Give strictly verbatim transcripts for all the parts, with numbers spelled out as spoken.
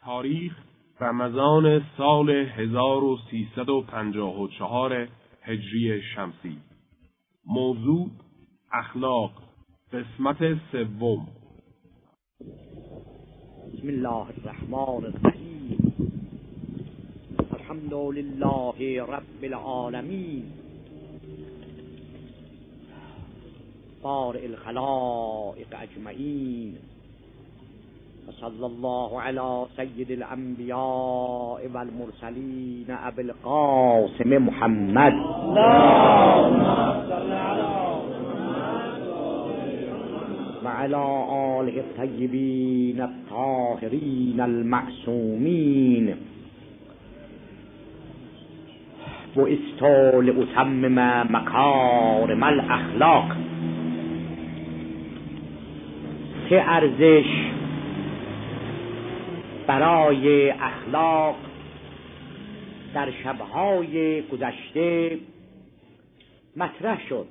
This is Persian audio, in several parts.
تاریخ رمضان سال هزار و سیصد و پنجاه و چهار هجری شمسی. موضوع اخلاق، قسمت سوم. بسم الله الرحمن الرحیم. الحمد لله رب العالمین، بارئ الخلائق اجمعین، وصلی الله علی سید الانبیاء والمرسلین ابی القاسم محمد و علی آله الطیبین الطاهرین المعصومین. بعثت لأتمم مکارم الاخلاق. چه ارزش برای اخلاق در شبهای گذشته مطرح شد.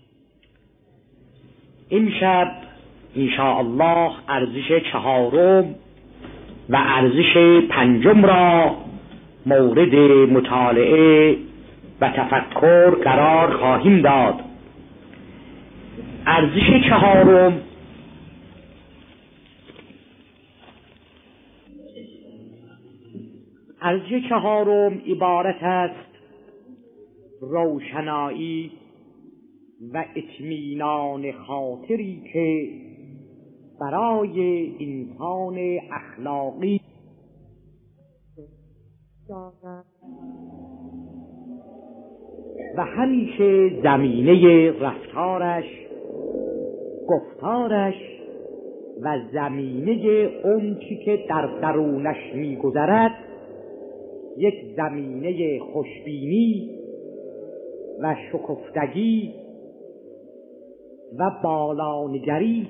این شب انشاءالله ارزش چهارم و ارزش پنجم را مورد مطالعه و تفکر قرار خواهیم داد. ارزش چهارم ارزش چهارم عبارت است روشنایی و اطمینان خاطری که برای انسان اخلاقی و همیشه زمینه رفتارش، گفتارش و زمینه اون چی که در درونش می‌گذرد یک زمینه خوشبینی و شکفتگی و بالانگری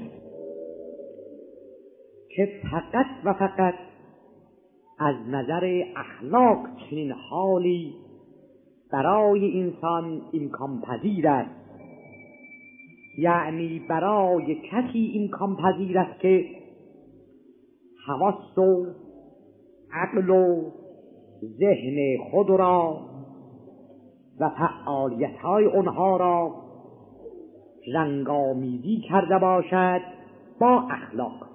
که فقط و فقط از نظر اخلاق چنین حالی برای انسان امکان پذیر است. یعنی برای کسی امکان پذیر است که حواس و عقل و ذهن خود را و فعالیت‌های آنها را رنگامیزی کرده باشد با اخلاق.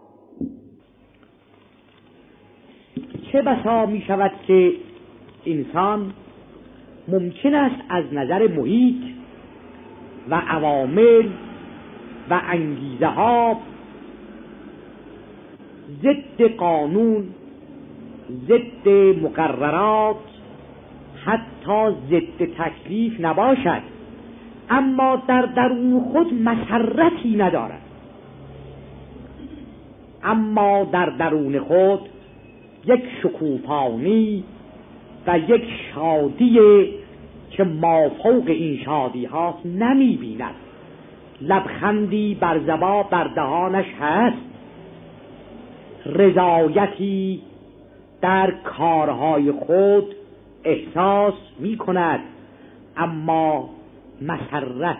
چه بسا می شود که انسان ممکن است از نظر محیط و عوامل و انگیزه ها ضد قانون، ضد مقررات، حتی ضد تکلیف نباشد، اما در درون خود مسرتی ندارد. اما در درون خود یک شکوفانی و یک شادی که مافوق این شادی هاست نمی بیند. لبخندی بر زبان بر دهانش هست، رضایتی در کارهای خود احساس می کند، اما مسرت،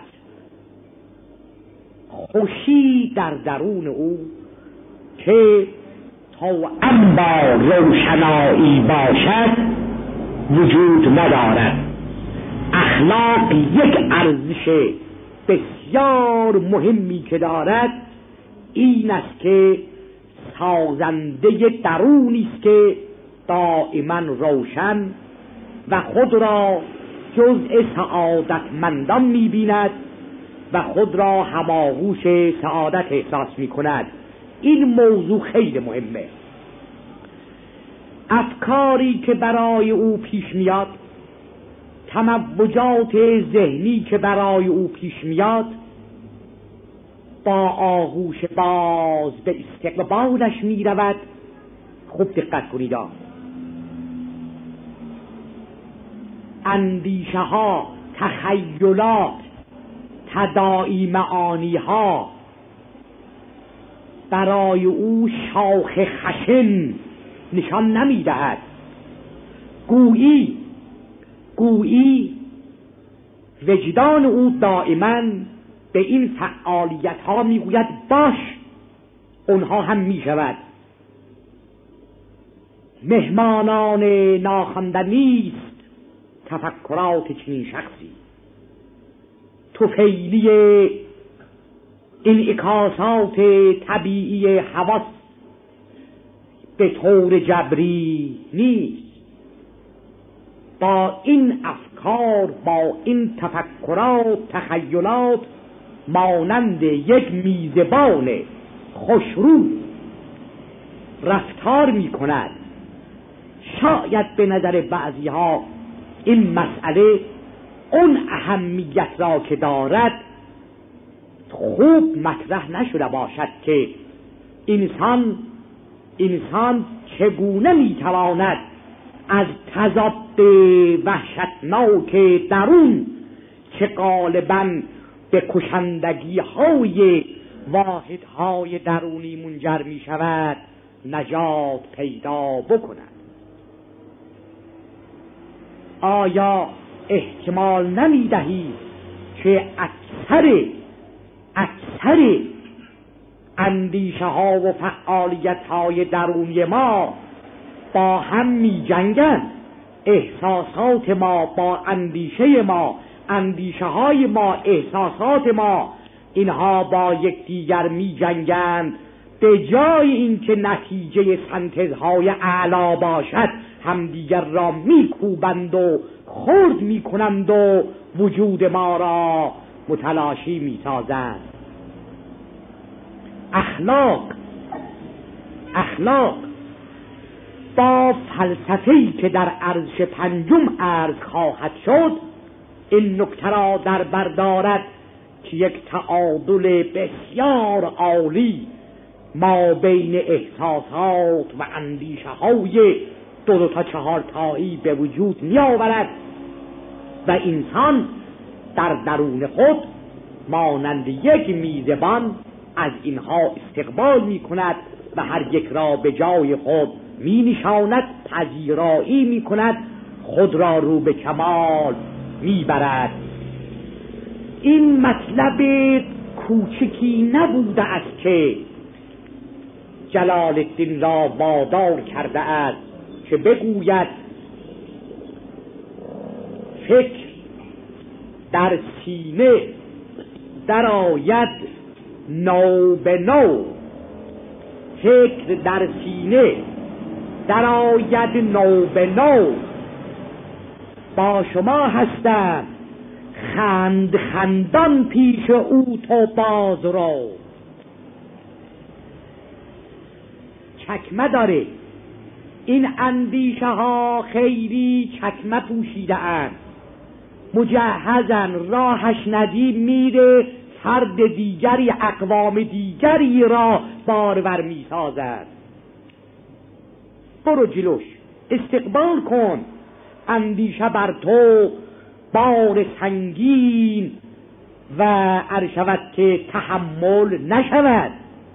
خوشی در درون او که توأم با روشنایی باشد وجود ندارد. اخلاق یک ارزش بسیار مهمی که دارد این است که سازنده درونی است که دائما روشن و خود را جزء سعادتمندان می‌بیند و خود را هماغوش سعادت احساس می‌کند. این موضوع خیلی مهمه. افکاری که برای او پیش میاد، تموجات ذهنی که برای او پیش میاد، با آغوش باز به استقبالش میرود. خوب دقت کنید. اندیشه ها، تخیلات، تداعی معانی ها برای او شاخ خشن نشان نمیدهد. گویی گویی وجدان او دائما به این فعالیت ها میگوید باش، اونها هم میشود. مهمانان ناخواندنی است تفکرات چنین شخصی. طفیلی انعکاسات طبیعی حواس به طور جبری نیست. با این افکار، با این تفکرات، تخیلات مانند یک میزبان خوشرو رفتار می کند. شاید به نظر بعضی ها این مسئله اون اهمیت را که دارد خوب مطرح نشده باشد که انسان انسان چگونه میتواند از تضاد وحشتناک درون که غالباً به کشندگی های واحد های درونی منجر می شود نجات پیدا بکند. آیا احتمال نمی دهید که اکثر اکثر اندیشه ها و فعالیت های درونی ما با هم می جنگند؟ احساسات ما با اندیشه ما، اندیشه های ما، احساسات ما، اینها با یکدیگر می جنگند. به جای اینکه نتیجه سنتزهای اعلا باشد همدیگر را می کوبند و خرد می کنند و وجود ما را متلاشی می سازند. اخلاق اخلاق با فلسفه‌ای که در ارزش پنجم عرض خواهد شد این نکته را در بر دارد که یک تعادل بسیار عالی ما بین احساسات و اندیشه های دو دو تا چهار تایی به وجود می آورد و انسان در درون خود مانند یک میزبان از اینها استقبال می کند و هر یک را به جای خود می نشاند، پذیرایی می کند، خود را رو به کمال می برد. این مطلب کوچکی نبوده است که جلال الدین را وادار کرده است که بگوید فکر در سینه در آید نو به نو، فکر در سینه در آید نو به نو، با شما هستم خند خندان پیش او تو باز رو. چکمه داره، این اندیشه ها خیلی چکمه پوشیده اند، مجهزن، راهش ندی میره فرد دیگری اقوام دیگری را بارور می سازد. برو جلوش، استقبال کن، اندیشه بر تو بار سنگین و عرشود که تحمل نشود.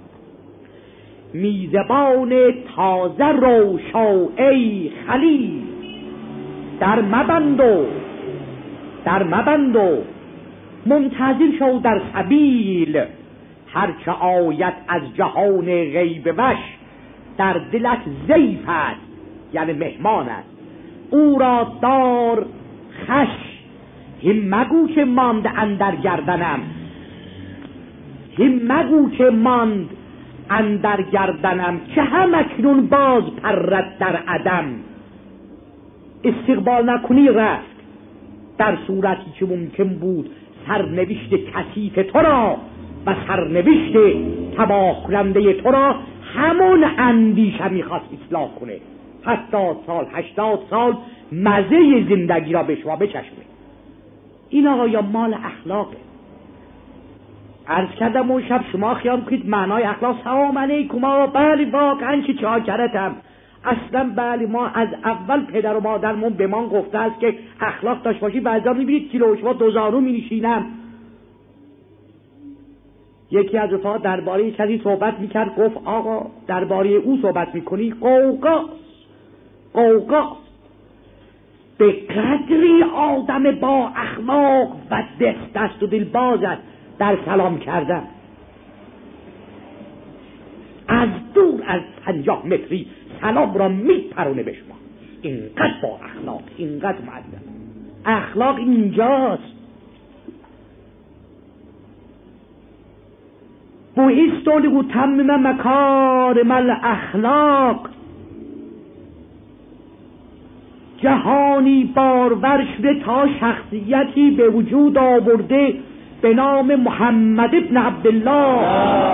میزبان تازه رو شو ای خلیل، در مبندو در مبندو منتظر شو در سبیل، هرچه آید از جهان غیب وش در دلت ضیف است، یعنی مهمان است، او را دار خش. هم مگو که ماند اندر گردنم، هم مگو که ماند اندر گردنم، که هم اکنون باز پرد در عدم. استقبال نکنی رفت، در صورتی که ممکن بود سرنوشت کثیف تو را و سرنوشت تباه کننده تو را همون اندیشه میخواست اصلاح کنه، هفتاد سال هشتاد سال مزه زندگی را به شما بچشمه. این آقا مال اخلاقه. عرض کردم اون شب شما خیال کنید معنای اخلاق سلام علیکم آقا، بله واقعا که چاکرتم، اصلا بله ما از اول پدر و مادرمون به ما گفته است که اخلاق داشت باشی. بعضا میبینید کیلو شما دوزارو مینشینم. یکی از رفاقا درباره کسی صحبت میکرد، گفت آقا درباره او صحبت میکنی قوقاست قوقاست. به قدری آدم با اخلاق و دست دست و دل بازد در سلام کردن، از دور از پنجاه متری سلام را میپرونه به شما. اینقدر با اخلاق، اینقدر مؤدب. اخلاق اینجاست. بعثت لأتمم مکارم الاخلاق، جهانی بارور شده تا شخصیتی به وجود آورده به نام محمد ابن عبدالله.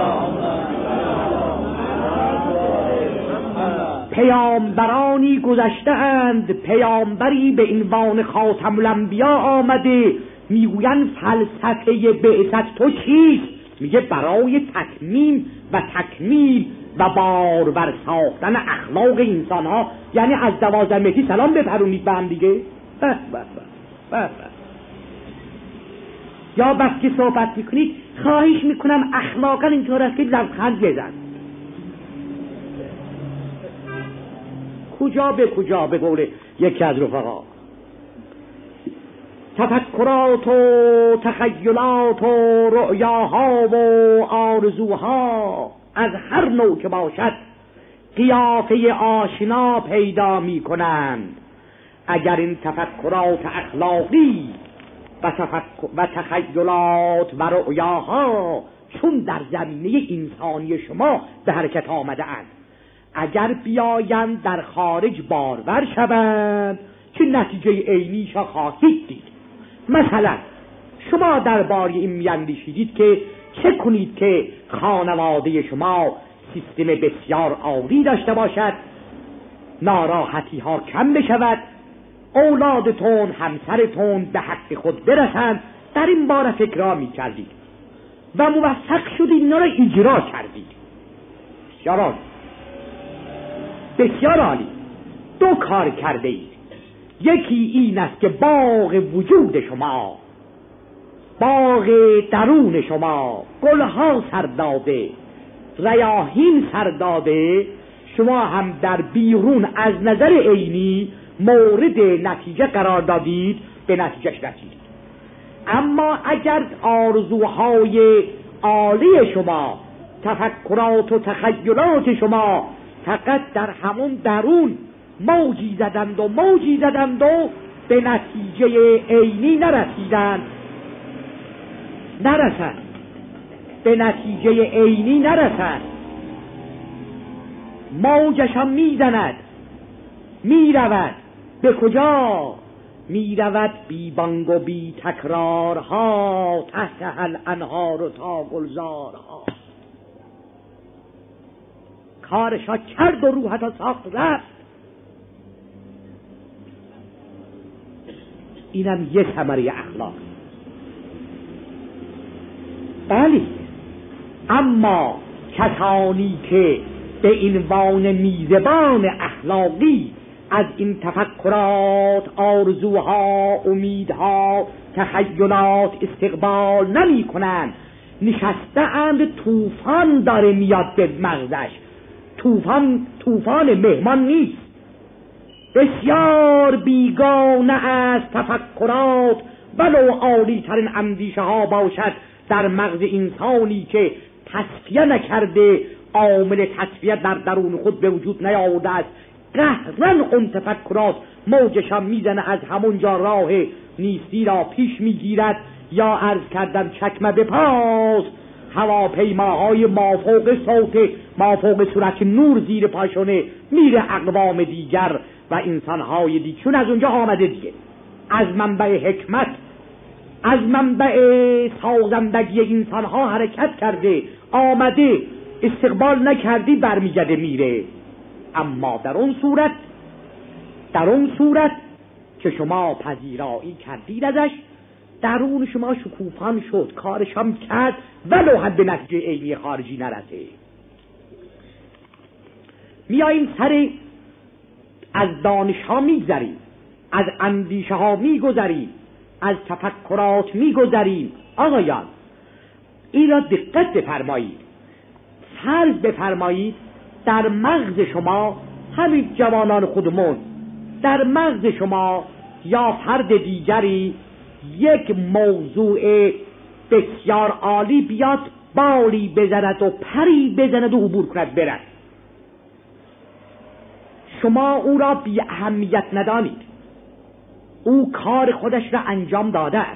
پیامبرانی گذشته اند، پیامبری به عنوان خاتم الانبیا آمده، میگویند فلسفه بعثت تو چیست؟ میگه برای تکمیم و تکمیل و بارور ساختن اخلاق انسان ها، یعنی از دوازده مهدی سلام بپرونید به هم دیگه. بس بس بس بس. یا بس که صحبت میکنید خواهش میکنم اخلاقا اینطور است که لبخند بزن. کجا به کجا، به قول یکی از رفقا، تفکرات و تخیلات و رؤیاها و آرزوها از هر نوع که باشد قیافه آشنا پیدا می کنند. اگر این تفکرات اخلاقی و, تفکر و تخیلات و رؤیاها چون در زمینه انسانی شما به حرکت آمده اند، اگر بیایند در خارج بارور شوند، چه نتیجه عینیشا خواهید دید. مثلا شما درباره این میاندیشیدید که چه کنید که خانواده شما سیستم بسیار عالی داشته باشد، ناراحتی ها کم بشود، اولادتون، همسرتون به حق خود برسند. در این باره فکرها می کردید و موفق شدید اینا را اجرا کردید. بسیار عالی، بسیار عالی. دو کار کرده اید. یکی این است که باغ وجود شما، باغ درون شما گلها سرداده، ریاحین سرداده، شما هم در بیرون از نظر عینی مورد نتیجه قرار دادید، به نتیجهش رسیدید. اما اگر آرزوهای عالی شما، تفکرات و تخیلات شما فقط در همون درون موجی زدند و موجی زدند و به نتیجه عینی نرسیدند، نرسند به نتیجه عینی نرسند، موجش هم میزند، میرود به کجا؟ میرود بی بانگ و بی تکرارها، تحت هل انهار و تا گلزارها. کارشا کرد و روحتا ساخت رفت. اینم یه ثمره اخلاق. بلی، اما کسانی که به عنوان میزبان اخلاقی از این تفکرات، آرزوها، امیدها، تخیلات استقبال نمی کنند، نشسته اند، طوفان داره میاد به مغزش. طوفان طوفان مهمان نیست، بسیار بیگانه از تفکرات ولو عالی ترین اندیشه ها باشد در مغز انسانی که تصفیه نکرده، عامل تصفیه در درون خود به وجود نیاورده است. قهرن اون تفکرات موجشان میزنه، از همونجا راه نیستی را پیش میگیرد، یا عرض کردم چکمه به پاس هواپیماهای مافوق صوت مافوق صورت نور زیر پاشونه میره اقوام دیگر و انسانهای دیگر، چون از اونجا آمده دیگه، از منبع حکمت، از منبع سازندگی انسانها حرکت کرده، آمده، استقبال نکردی برمیگرده میره. اما در اون صورت در اون صورت که شما پذیرایی کردید ازش، درون شما شکوفان شد، کارش هم کرد ولو حد به نتیجه عینی خارجی نرسه. میاییم سر از دانش ها میگذریم، از اندیشه ها میگذریم، از تفکرات میگذریم. آقایان این را دقت بفرمایید. فرض بفرمایید در مغز شما، همین جوانان خودمون، در مغز شما یا فرد دیگری یک موضوع بسیار عالی بیاد، بالی بزند و پری بزند و عبور کند برد. شما او را بی اهمیت ندانید. او کار خودش را انجام داده است.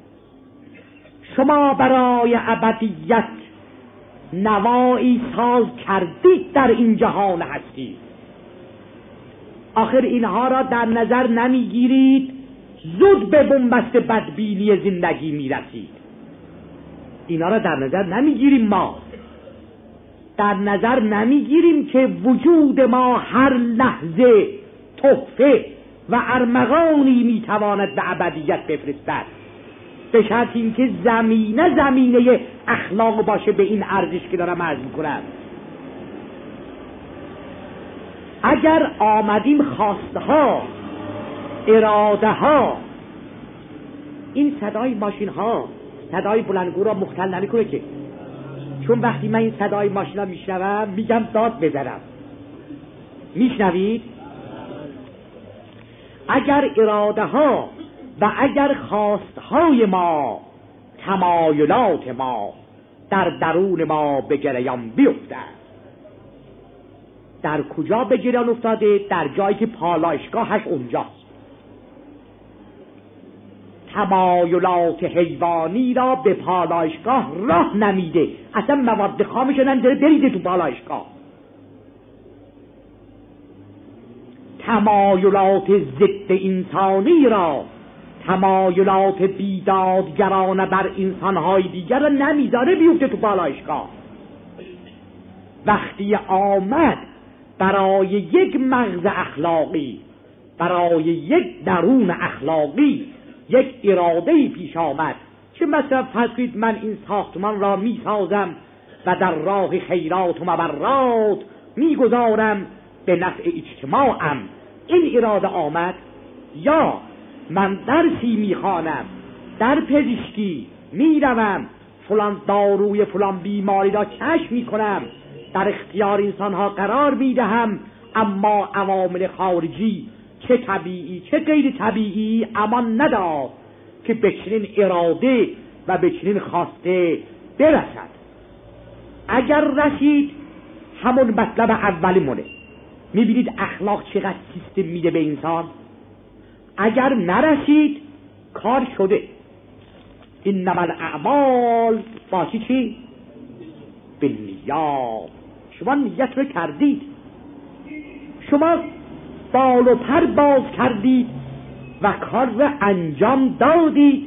شما برای ابدیت نوایی ساز کردید در این جهان هستی. آخر اینها را در نظر نمیگیرید، زود به بنبست بدبینی زندگی میرسید. اینا را در نظر نمیگیریم. ما در نظر نمیگیریم که وجود ما هر لحظه تحفه و ارمغانی میتواند به ابدیت بفرستد، به شرط اینکه زمینه زمینه اخلاق باشه به این ارزش که دارم عرض میکنم. اگر آمدیم خواسته ها، اراده ها، این صدای ماشین ها صدای بلندگو را مختل نمیکنه که، چون وقتی من این صدای ماشین ها میشنوم میگم داد بزنم. میشنوید؟ اگر اراده ها و اگر خواست های ما، تمایلات ما در درون ما به جریان بیفتد، در کجا به جریان افتاده؟ در جایی که پالایشگاهش اونجاست. تمایلات حیوانی را به پالایشگاه راه نمیده، اصلا مواد خامش نمیده بریده تو پالایشگاه. تمایلات ضد انسانی را، تمایلات بیدادگرانه بر انسانهای دیگر را نمیذاره بیفته تو پالایشگاه. وقتی آمد برای یک مغز اخلاقی، برای یک درون اخلاقی، یک اراده پیش آمد که مثلا فرض کنید من این ساختمان را می سازم و در راه خیرات و مبرات می گذارم به نفع اجتماعم، این اراده آمد. یا من درسی می خوانم، در پزشکی می روم، فلان داروی فلان بیماری را کشف می کنم، در اختیار انسانها قرار می دهم، اما عوامل خارجی چه طبیعی چه غیر طبیعی امان نداد که به چنین اراده و به چنین خواسته برسد. اگر رسید همون مطلب اولی مونه. میبینید اخلاق چقدر سیستم میده به انسان. اگر نرسید کار شده. انما الاعمال باشه چی؟ بالنیات. شما نیت رو کردید، شما بال و پر باز کردید و کار رو انجام دادید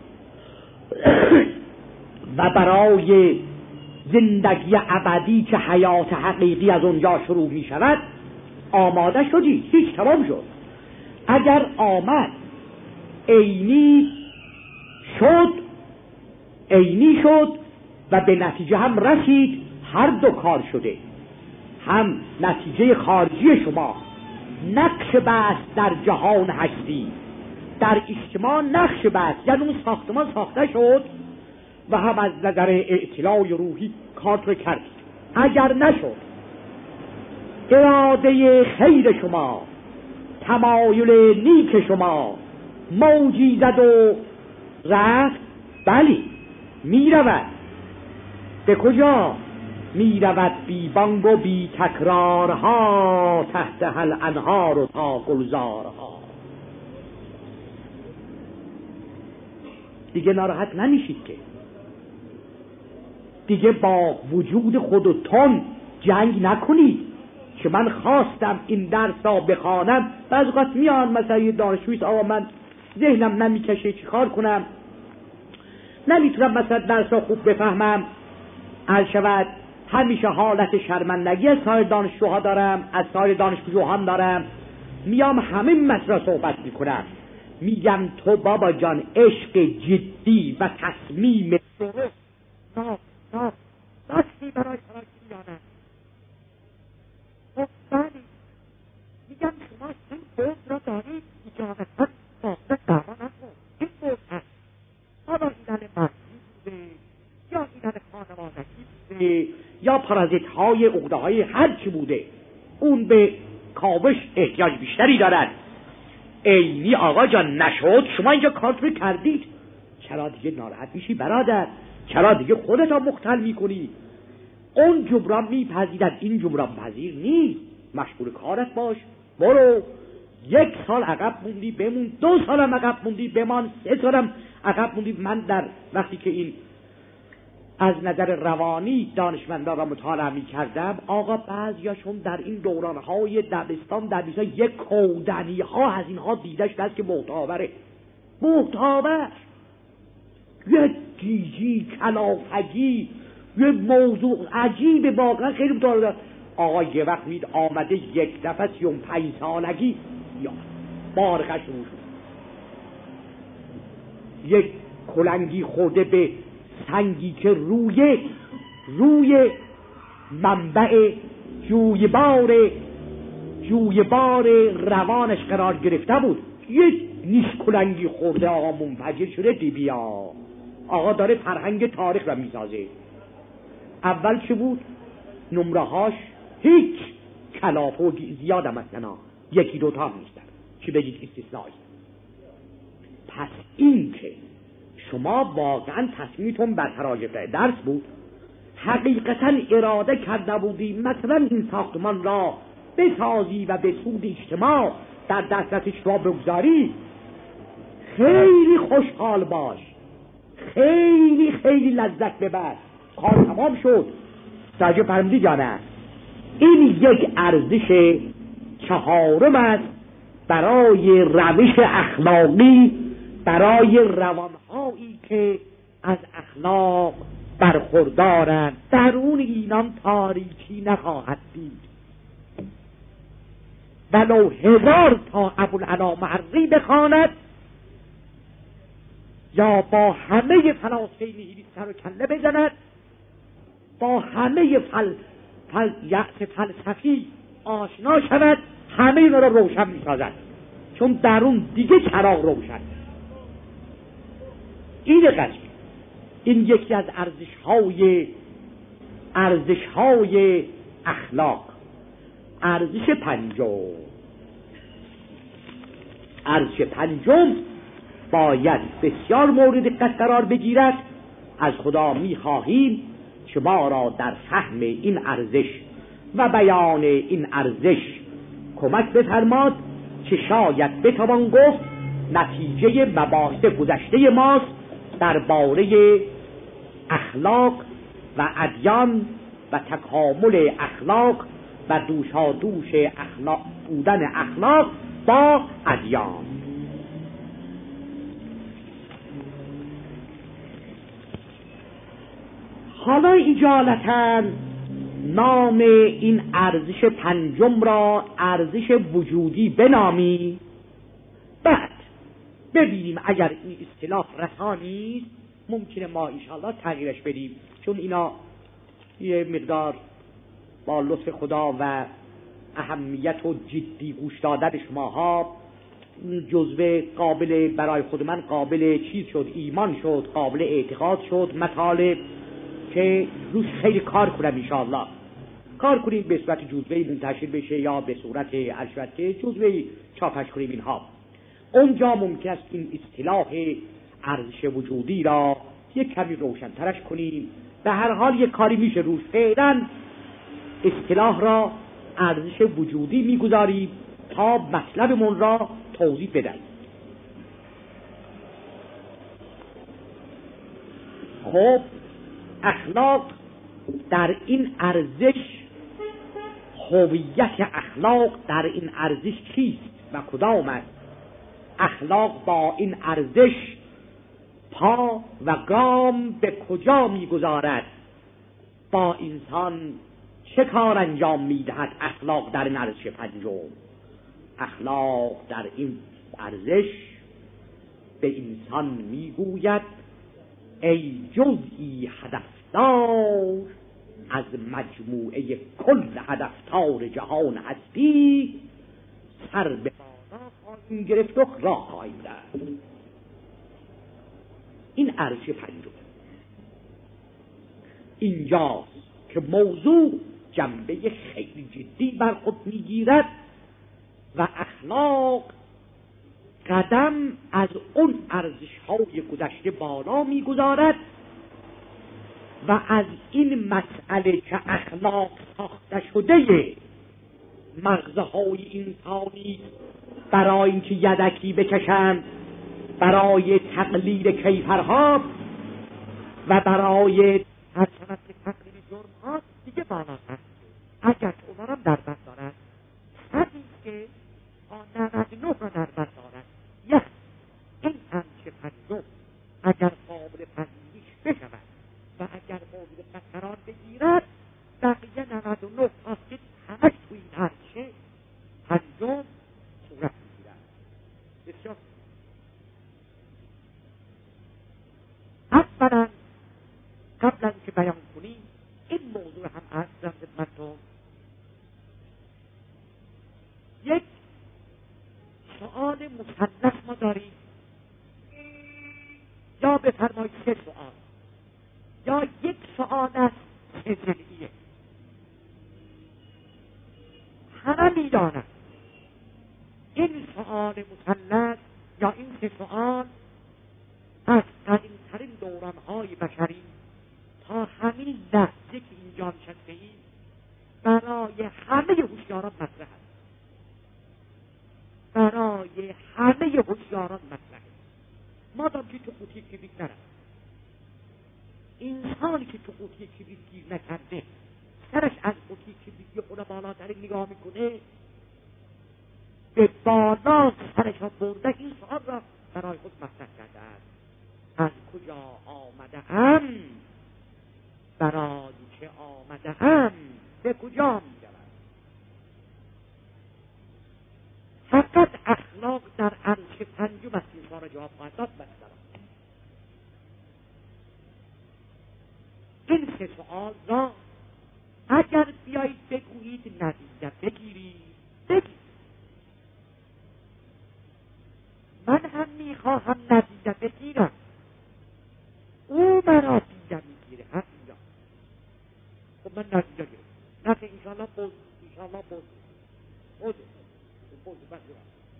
و برای زندگی ابدی که حیات حقیقی از اونجا شروع می شود آماده شدید. هیچ تمام شد. اگر آمد عینی شد، عینی شد و به نتیجه هم رسید، هر دو کار شده. هم نتیجه خارجی شما نقش بست در جهان هستی، در اجتماع نقش بست، یعنی اون ساختمان ساخته شد و هم از نظر اطلاع روحی کار رو کرد. اگر نشد اراده خیر شما، تمایل نیک شما موجی زد و رفت، بلی می رود. به کجا؟ می رود بی بانگ و بی تکرارها، تحت هل انهار و تا گلزارها. دیگه ناراحت نمیشید که، دیگه با وجود خودتون جنگ نکنید که من خواستم این درس را بخوانم. بعض وقت میان مثلا یه دانشجویی آقا من ذهنم نمیکشه چی کار کنم، نمیتونم مثلا درس را خوب بفهمم، عرض شود همیشه حالت شرمندگی از سایر دانشجوها دارم، از سایر دانشجوهام دارم، میام همه مسئله صحبت میکنم، میگم تو بابا جان عشق جدی و تصمیم درست نه نه دستی برای تراکی میانم. خب بلی میگم شما این بود را دارید اجابتا باقی دعوا نکن، این بود هست حالا ایدن مرسی بوده یا ایدن خانوادگی بوده یا پرازیت های عقده های هر چی بوده، اون به کاوش احتیاج بیشتری دارد. عینی آقا جان نشد، شما اینجا کارت رو کردید، چرا دیگه ناراحت میشی برادر؟ چرا دیگه خودت را مختل میکنی؟ اون جبران میپذیرد، این جبران پذیر نیست. مشغول کارت باش، برو یک سال عقب موندی بمون، دو سالم عقب موندی بمان، سه سالم عقب موندی. من در وقتی که این از نظر روانی دانشمندان را مطالعه می کردم، آقا بعضیاشون در این دورانهای دبستان در بیسا یک کودنی ها از اینها دیدش دست که محتاوره محتاور یک گیجی کلافگی یک موضوع عجیب واقعا خیلی مطالعه. آقا یه وقت مید آمده یک دفعه سیون پنج سالگی یا بارقش رو شد، یک کلنگی خورده به سنگی که روی روی منبع جویبار جویبار روانش قرار گرفته بود. یک نیش کلنگی خورده آقا منفجر شده. دی بیا آقا داره فرهنگ تاریخ را میسازه. اول چه بود؟ نمره هاش هیچ کلاف و زیاد هم اصلا یکی دوتا هم نیستن، چی بگید استثنایی. پس این که شما واقعا تصمیمتون بر تراجع درس بود، حقیقتا اراده کرده بودی مثلا این ساختمان را بسازی و به سود اجتماع در دسترس اجتماع بگذاری، خیلی خوشحال باش، خیلی خیلی لذت ببر. کار تمام شد. توجه فرمودید یا نه؟ این یک ارزش چهارم است برای روش اخلاقی، برای روانهایی که از اخلاق برخوردارند. درون اینان تاریکی نخواهد دید. ولو هزار تا ابوالعلا معری بخواند یا با همه فلاسفه نیهیلیست سر و کله بزند، با همه فل فل یأس فلسفی آشنا شود، همه اینا را روشن می‌سازد، چون درون دیگه چراغ روشن. این قضیه این یکی از ارزش‌های ارزش‌های اخلاق. ارزش پنجم ارزش پنجم باید بسیار مورد دقت قرار بگیرد. از خدا می‌خواهیم که ما را در فهم این ارزش و بیان این ارزش کمک بفرماد که شاید بتوان گفت نتیجه مباحث گذشته ماست درباره اخلاق و ادیان و تکامل اخلاق و دوشادوش اخلاق بودن اخلاق با ادیان. حالا اجالتا نام این ارزش پنجم را ارزش وجودی بنامی. بعد ببینیم اگر این اصطلاح رسانی ممکنه ما انشاءالله تغییرش بدیم، چون اینا یه مقدار با لطف خدا و اهمیت و جدی گوش دادن شماها جزوه قابل برای خود من قابل چیز شد، ایمان شد، قابل اعتقاد شد، مطالب که روش خیلی کار کنم انشاءالله. کار کنیم به صورت جزوه‌ای منتشر بشه یا به صورت البته جزوه‌ای چاپش کنیم. اینها اونجا ممکن است این اصطلاح ارزش وجودی را یک کمی روشن‌ترش کنیم. به هر حال یک کاری میشه روش. فعلا اصطلاح را ارزش وجودی میگذاریم تا مطلبمون را توضیح بدهیم. خب اخلاق در این ارزش، هویت اخلاق در این ارزش چیست و کدام است؟ اخلاق با این ارزش پا و گام به کجا میگذارد؟ با انسان چه کار انجام میدهد اخلاق در این ارزش پنجم؟ اخلاق در این ارزش به انسان میگوید ای جزئی هدفدار از مجموعه کل هدفدار جهان هستی، سر به بالا خواهیم گرفت و راه خواهیم رفت. این ارزش پنجم. اینجاست که موضوع جنبه خیلی جدی بر خود میگیرد و اخلاق قدم از اون ارزش‌های گذشته بالا می‌گذارد و از این مسئله که اخلاق ساخته شده مغزهای انسانی برای اینکه یدکی بکشند برای تقلیل کیفرها و برای حسنت تقلیل جرمها دیگه بالا هست. اگر اونارم در بند دارد همین که نود و نه را در بند دارد یک این همچه پنجم اگر قابل پذیرش بشود و اگر مورد قرار بگیرد بقیه نود و نه هست همش توی این هرچه پنجم صورت میگیرد. بسیار اولا قبل از که بیان کنیم این موضوع هم عرض دارم خدمتتون. یک سؤال مثلث ما داریم، یا بفرمایید سه سؤال، یا یک سؤال است سه ضلعیه. همه میدانند این سؤال مثلث یا این سه سؤال از قدیمترین دورانهای بشری تا همین لحظه که اینجا نشسته ایم برای همه هوشیاران مطرح است. برای همه هوشیاران مطرح است. مادام که تو قوطی کبریت نرفت، انسانی که تو قوطی کبریت گیر نکرده سرش از قوطی کبریت یه خونه بالاتر نگاه میکنه، به بالا سرش ها برده این سؤال را برای خود مطرح کرده است: از کجا آمده ام؟ برای چه آمده ام؟ به کجا می روم؟ فقط اخلاق در عرش پنجم است این سوال جواب خواهد داد. این سه سؤال را اگر بیایید بگویید نتیجه بگیرید بگیرید. من هم میخواهم نتیجه بگیرم، او مرا دیگه میگیره هم اینجا. خب من نتیجه گیرم نه که انشاءالله بوز انشاءالله بوز بوز بوز بوز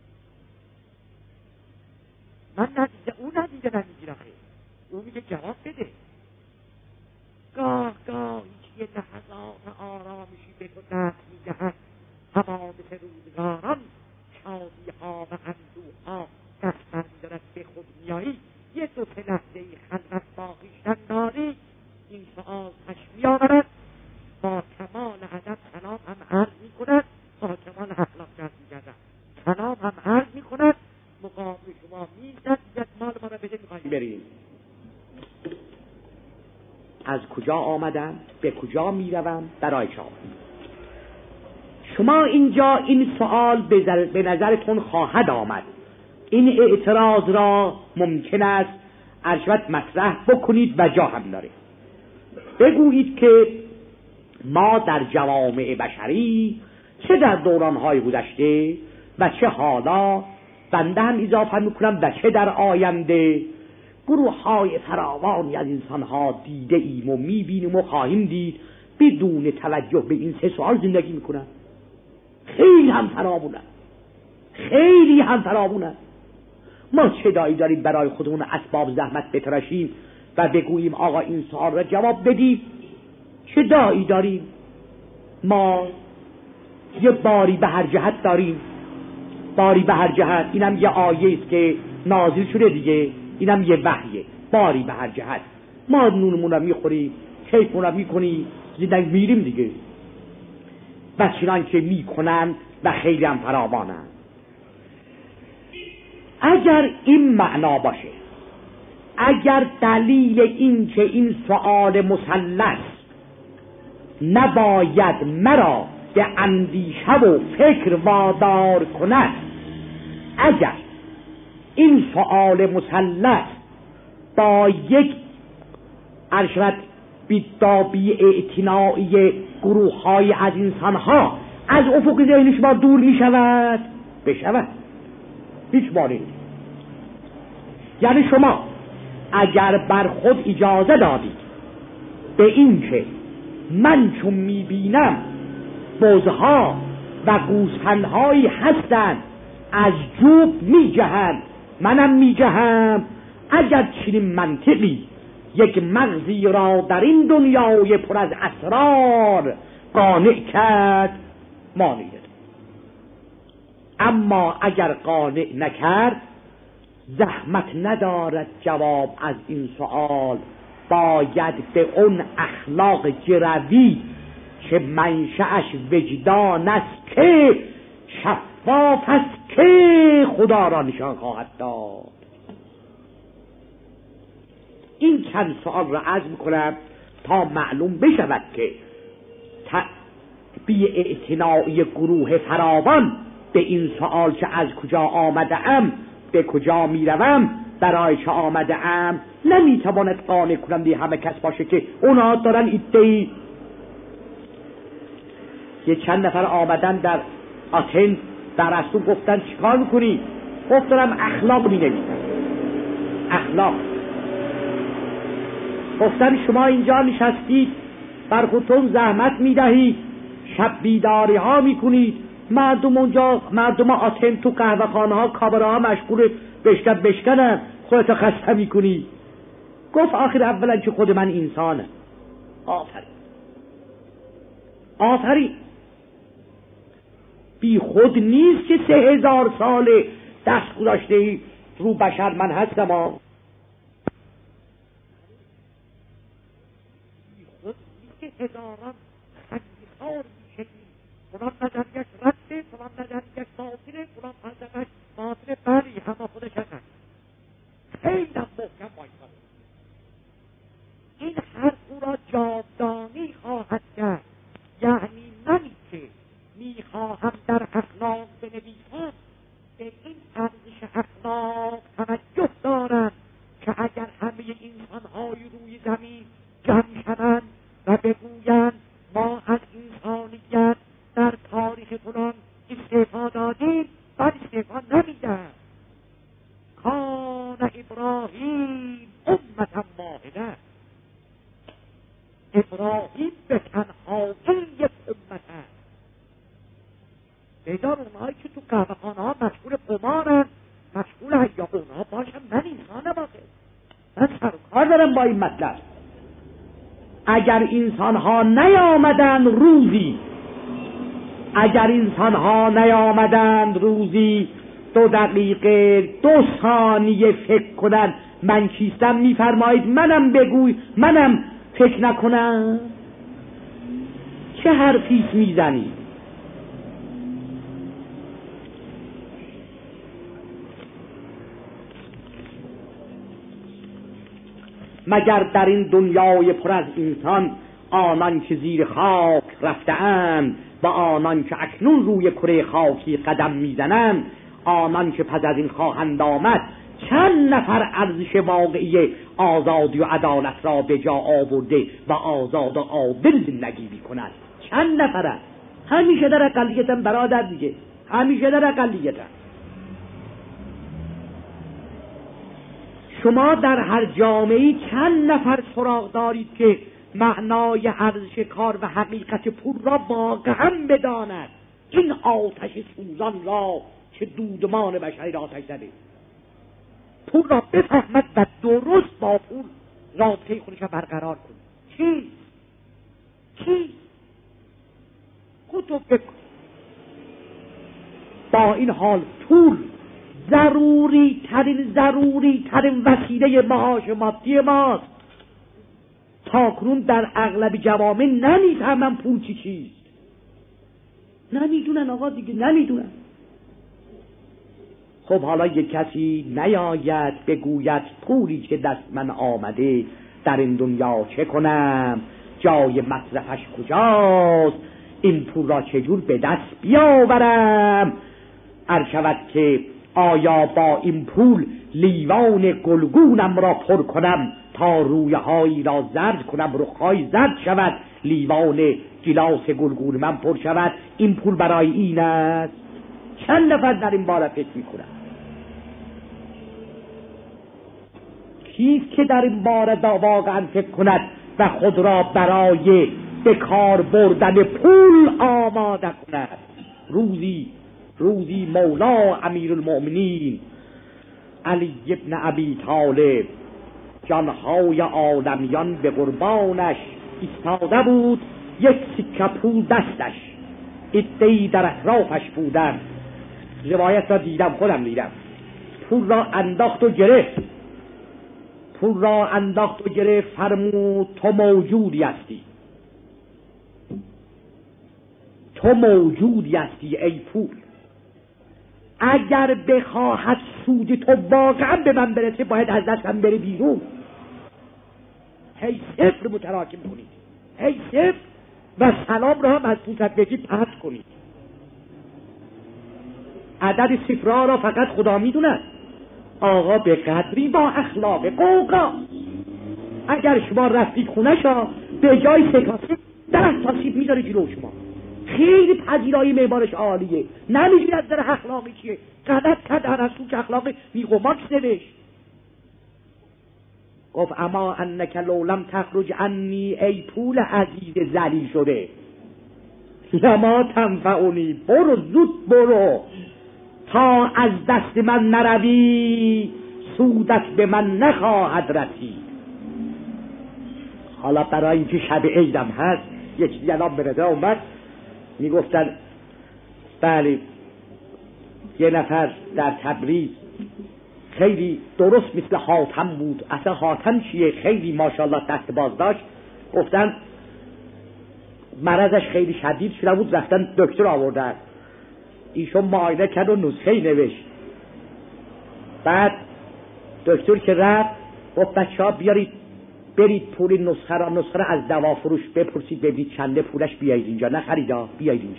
من نتیجه او نتیجه نمیگیرم. او میگه جواب بده. گاه گاه یه لحظات آرامشی به تو دست میدهد، حوادث روزگاران شادی ها و اندوه ها دست برمی‌دارد به خود میایی، یه دو سه لحظه ای خلوت با خویشتن داری. این سؤال پیش میآورد، با کمال ادب سلام هم عرض میکند، با کمال اخلاق جذب می‌گردد سلام هم عرض میکند، مقابل شما می‌ایستد، یک مال ما را بده می‌خواهیم بریم. از کجا آمدم؟ به کجا میروم؟ برای شما. شما اینجا این سؤال به نظرتون خواهد آمد، این اعتراض را ممکن است عرشبت مطرح بکنید و جا هم داره. بگویید که ما در جوامع بشری چه در دورانهای گذشته و چه حالا، بنده هم اضافه میکنم و چه در آینده، گروه های فراوانی از انسان ها دیده ایم و میبینیم و خواهیم دید بدون توجه به این سه سوال زندگی میکنن. خیلی هم فراوانن، خیلی هم فراوانن. ما چه دایی داریم برای خودمون اسباب زحمت بتراشیم و بگوییم آقا این سوال را جواب بدیم؟ چه دایی داریم؟ ما یه باری به هر جهت داریم، باری به هر جهت. اینم یه آیه است که نازل شده دیگه، اینم یه وحیه. باری به هر جهت ما نونمون رو میخوریم، کیفمون رو میکنیم، زندگی میریم دیگه. و چنان که میکنن و خیلی هم فراوانن. اگر این معنا باشه، اگر دلیل این که این سؤال مثلث نباید مرا به اندیشه و فکر وادار کند، اگر این سؤال مثلث با یک ارشد بیدابی اعتناعی گروه های از انسان ها از افق ذهن شما دور می شود، بشود، هیچ باری نیست. یعنی شما اگر بر خود اجازه دادید به این که من چون می بینم بزها و گوسفندهایی هستند از جوب می جهند، منم می جهم، اگر چنین منطقی یک مغزی را در این دنیای پر از اسرار قانع کرد، مانعی ندارد. اما اگر قانع نکرد زحمت ندارد جواب از این سؤال، باید به اون اخلاق جروی که منشأش وجدان است که شفاف است که خدا را نشان خواهد داد. این چند سؤال را عرض می‌کنم تا معلوم بشود که بی اعتنایی گروه فراوان به این سؤال که از کجا آمده ام به کجا میروم برای چه آمده ام نمیتواند قانع کننده همه کس باشه که اونا دارن ایده‌ای. یه چند نفر آمدن در آتن در رسول گفتن چیکار میکنی؟ گفت دارم اخلاق مینویسم. اخلاق. گفتن شما اینجا نشستید بر خودتون زحمت میدهید، شب بیداری ها میکنید، مردم اونجا مردم آتن تو قهوه خانه ها کاباره ها مشغول بشکن بشکنن، خودت خسته میکنی. گفت آخر اولا که خود من انسانم. آفرین آفرین بی خود نیست که سه هزار سال دست گذاشته رو بشر من هستم. آ بی خود نیست که هزاران خنیخار میشنی، فلان نظریش رده، فلان نظریش باطله، فلان فلسفهش باطله. بلی همه خودش هستن. خیلی محکم بایستان این حرف او را جاودانی خواهد کرد. یعنی منی که میخواهم در اخلاق بنویسم به این ارزش اخلاق توجه دارم که اگر همه انسانهای روی زمین جمع شوند و بگویند ما از انسانیت در تاریخ فلان استعفا دادیم، بعد استعفا نمیدن. کان ابراهیم امة واحده. ابراهیم به تنهایی یک امت است. بیدار اونهایی که تو قهوه خانه ها مشغول قمارن، مشغول حیا اونها باشن، من انسانم آخه. من سر و کار دارم با این مطلب. اگر انسان ها نیامدن روزی اگر انسان ها نیامدن روزی دو دقیقه دو ثانیه فکر کنن من کیستم، میفرمایید منم بگوی، منم فکر نکنم. چه حرفیست میزنی؟ مگر در این دنیای پر از انسان آنان که زیر خاک رفته‌اند و آنان که اکنون روی کره خاکی قدم میزنند، آنان که پس از این خواهند آمد، چند نفر ارزش واقعی آزادی و عدالت را به جا آورده و آزاد و عادل زندگی می‌کنند؟ چند نفر؟ همیشه در اقلیتن برادر دیگه، همیشه در اقلیتن. شما در هر جامعه‌ای چند نفر سراغ دارید که معنای ارزش کار و حقیقت پول را واقعا بداند؟ این آتش سوزان را که دودمان بشری را آتش زده، پول را بفهمد و درست با پول رابطه خودش را برقرار کن. چی؟ چی؟ خودتو بکن. با این حال پول ضروری ترین ضروری ترین وسیله معاش مادی ماست. تاکنون در اغلب جوامع نمیفهمن پول چی چیست. نمیدونن آقا دیگه، نمیدونن. خب حالا یک کسی نیاید بگوید پولی که دست من آمده در این دنیا چه کنم، جای مصرفش کجاست، این پول را چجور به دست بیاورم؟ عرض شود که آیا با این پول لیوان گلگونم را پر کنم تا رویه هایی را زرد کنم، رخهای زرد شود، لیوان گلاس گلگون من پر شود؟ این پول برای این است؟ چند نفر در این باره فکر میکنن؟ کیست که در این باره واقعا فکر کند و خود را برای به کار بردن پول آماده کند؟ روزی روزی مولا امیرالمؤمنین علی ابن ابی طالب جانهای عالمیان به قربانش ایستاده بود، یک سکه پول دستش، عده‌ای در اطرافش بودند. روایت را دیدم، خودم دیدم. پول را انداخت و گرفت، پول را انداخت و گرفت، فرمود تو موجودی هستی، تو موجودی هستی ای پول، اگر بخواهد سود تو واقعا به من برسه باید از دستم بره بیرون. هی صفر متراکم کنید، هی صفر، و سلام را هم از پوزت بگی پس کنید. عدد صفرها را فقط خدا میدوند. آقا به قدری با اخلاق قوقا، اگر شما رفتید خونه شا به جای سکاسه ده تا سیب میذاره جلو شما، خیلی پذیرایی معمارش عالیه، نمیدونی از در اخلاقی چیه، غلط کرد از تو که اخلاق میقوماکس نوشت. گفت اما انک لولم تخرج عنی ای پول عزیز ذلیل شده، لما تنفعونی، برو زود برو تا از دست من نروی سودت به من نخواهد رسید. حالا برای اینکه شب عیدم هست یک دیالام برده اومد، میگفتن بله یه نفر در تبریز خیلی درست مثل حاتم بود، اصلا حاتم چیه خیلی ماشاءالله دست باز داشت، گفتن مرضش خیلی شدید شده بود، رفتن دکتر آوردن، ایشون معاینه کرد و نسخه نوشت. بعد دکتر که رفت گفت بچه ها بیارید برید پول نسخه را نسخه را از دوا فروش بپرسید ببینید چنده پولش، بیایید اینجا، نه خریدا بیایید اینجا.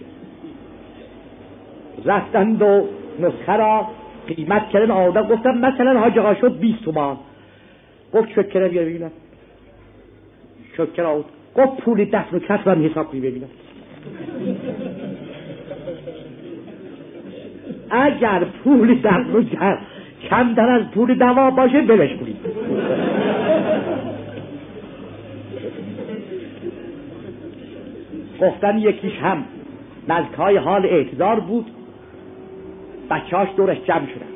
رفتند و نسخه را قیمت کردن آوردن، گفتم مثلا حاج آقا شد بیست تومان، گفت شکره بیار ببینم، شکره آورد، گفت پول دفن و کسب هم حساب کنی ببینم. اگر پول دفن و کسب کمتر از پول دوا باشه بلش کنید. گفتن یکیش هم نزدیکای حال اعتذار بود، بچه‌هاش دورش جمع شدن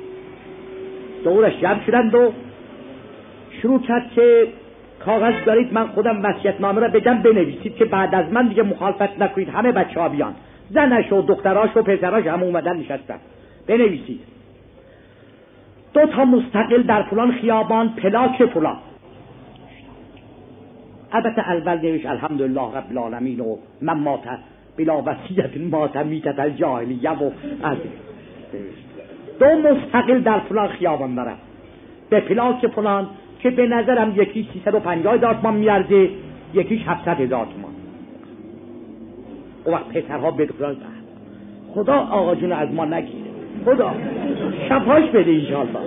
دورش جمع شدند و شروع کرد که کاغذ دارید من خودم وصیت‌نامه را بدم بنویسید که بعد از من دیگه مخالفت نکنید، همه بچه‌ها بیان، زنش و دختراش و پسراش هم اومدن نشستن، بنویسید دو تا مستقل در فلان خیابان پلاک فلان. البته اول نوشت الحمدلله رب العالمین و من مات بلا وصیت مات میتت الجاهلیه و از دو مستقل در فلان خیابان دارم به پلاک فلان که به نظرم یکی سیصد و پنجاه هزار تومان میارزه، یکیش هفتصد هزار تومان. او وقت پسرها بدرد خدا آقا جون از ما نگیره، خدا شفاش بده انشاءالله.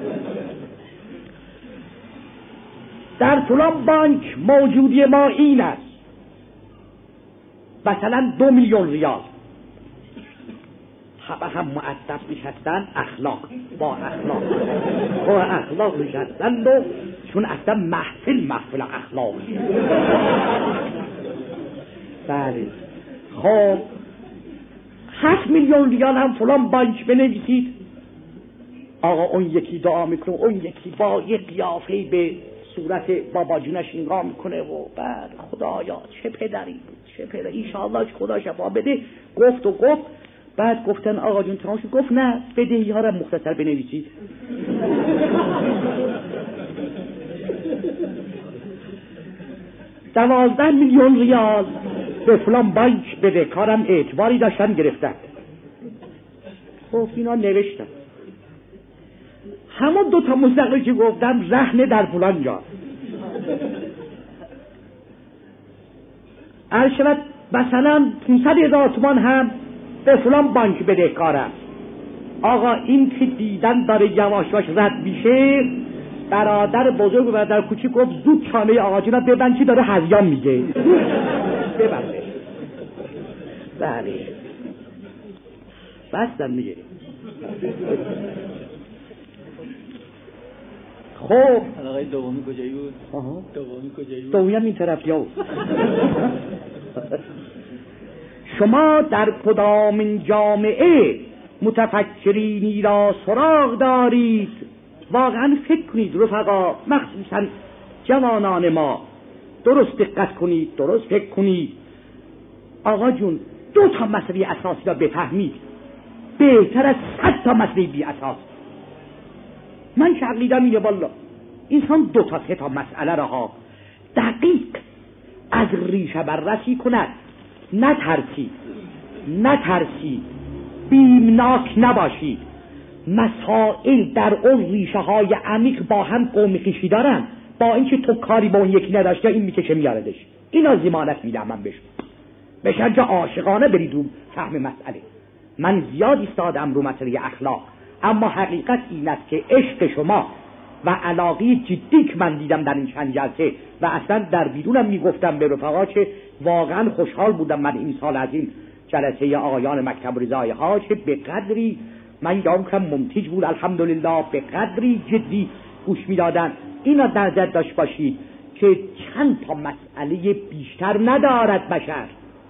در فلان بانک موجودی ما این است، مثلا دو میلیون ریال، همه هم مؤدب نشستن، اخلاق با اخلاق با اخلاق نشستن و چون اصلا محفل محفل اخلاقی. بله خب هفت میلیون ریال هم فلان بانک بنویسید. آقا اون یکی دعا میکنه، اون یکی با یه قیافه به صورت بابا جونش نگاه میکنه و بعد خدایا چه پدری بود چه پدری، ایشالله خدا شفا بده. گفت و گفت، بعد گفتن آقا جون تمام شد، گفت نه بدهی ها را مختصر بنویسید. دوازده میلیون ریال به فلان بانک بده، کارم اعتباری داشتن گرفتن. گفت اینا نوشتن همون دو تا مستقل که گفتم رهن در فلان جا. عرشبت مثلا پونصد هزار تومان هم به فلان بانک بده کارم. آقا این که دیدن داره یواش یواش رد میشه، برادر بزرگ و برادر کوچیک گفت زود چانه آقا جونا ببند چی داره هذیان میگه. ببنده. بله بستم میگه. خب علاقه دومی کجایی بود؟ آها دومی کجایی بود؟ دومی هم این طرف یا شما در کدام این جامعه متفکرینی را سراغ دارید؟ واقعا فکر کنید رفقا، مخصوصا جوانان ما، درست دقت کنید، درست فکر کنید. آقا جون دو تا مسئله اساسی را بفهمید. بهتر از صد تا مسئله بی اساس. من که عقیدم اینه والا انسان دو تا سه تا مسئله رها دقیق از ریشه بررسی کند، نه ترسی نه ترسی بیمناک نباشید. مسائل در اون ریشه های عمیق با هم قومی خویشی دارن، با اینکه تو کاری با اون یکی نداشته این میکشه میاردش. اینا ضمانت میدم من بهش به شرط عاشقانه برید رو فهم مسئله. من زیاد ایستادم رو مسئله اخلاق، اما حقیقت این است که عشق شما و علاقه جدی که من دیدم در این چند جلسه و اصلا در بیرونم میگفتم به رفقا که واقعا خوشحال بودم من این سال از این جلسه آقایان مکتب رضای ها که به قدری من یادم که ممتیج بود الحمدلله، به قدری جدی گوش میدادن. اینا در ذهن داشت باشید که چند تا مسئله بیشتر ندارد بشر،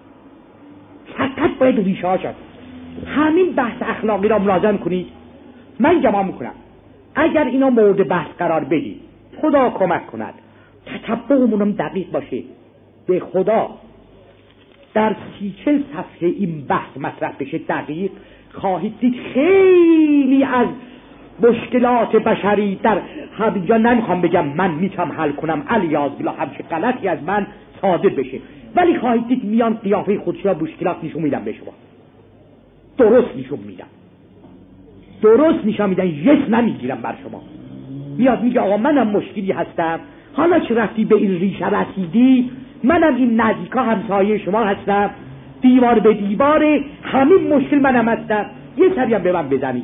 فقط باید ریشه ها شد. همین بحث اخلاقی را ملازم کنید. من جمع میکنم اگر اینا مورد بحث قرار بدید خدا کمک کند تتبعمونم دقیق باشه. به خدا در سی چل صفحه این بحث مطرح بشه دقیق خواهید دید خیلی از مشکلات بشری در همینجا نمیخوام بگم من میتونم حل کنم الیاز بلا همچه غلطی از من صادر بشه، ولی خواهید دید میان قیافه خودش را مشکلات نشون میدم به شما، درست نشون میدم، درست نشون میدن، یس نمیگیرم بر شما. میاد میگه آقا منم مشکلی هستم، حالا چه رفتی به این ریشه رسیدی؟ منم این نزدیکا همسایه شما هستم، دیوار به دیوار همین مشکل منم هستم، یه سری هم به من بزنید.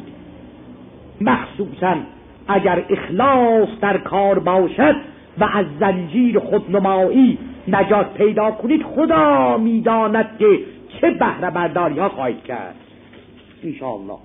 مخصوصا اگر اخلاص در کار باشد و از زنجیر خودنمایی نجات پیدا کنید خدا میداند که چه بهره برداری ها خواهید کرد انشاءالله.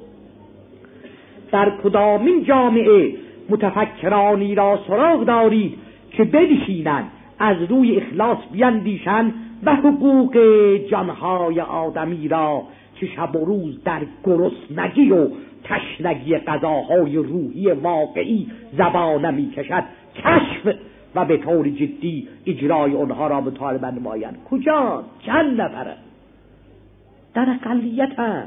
در کدامین جامعه متفکرانی را سراغ دارید که بنشینند از روی اخلاص بیندیشند و حقوق جانهای آدمی را که شب و روز در گرسنگی و تشنگی غذاهای روحی واقعی زبانه می کشد کشف و به طور جدی اجرای آنها را مطالبه نمایند. کجا؟ چند نفره در اقلیت هم.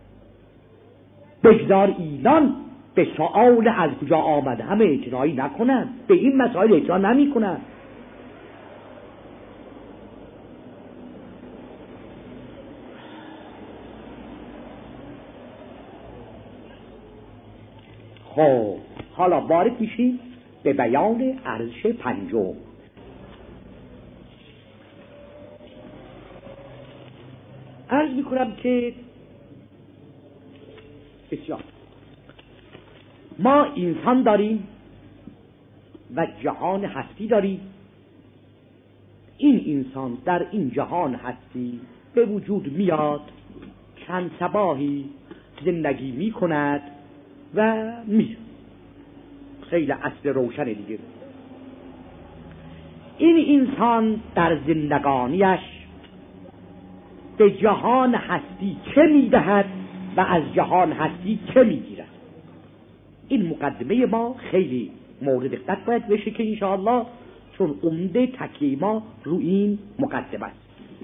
بگذار ایران به سؤال از کجا آمده همه اعتنایی نکنند، به این مسائل اعتنا نمی کنند. خب حالا وارد میشیم به بیان ارزش پنجم. عرض میکنم که بسیار ما انسان داریم و جهان هستی داریم. این انسان در این جهان هستی به وجود میاد، چند صباحی زندگی میکند و میره. خیلی اصل روشن دیگه. این انسان در زندگانیش به جهان هستی چه میدهد و از جهان هستی چه میگیرد. این مقدمه ما خیلی مورد دقت باید بشه که انشاءالله چون عمده تکیه ما رو این مقدمه است.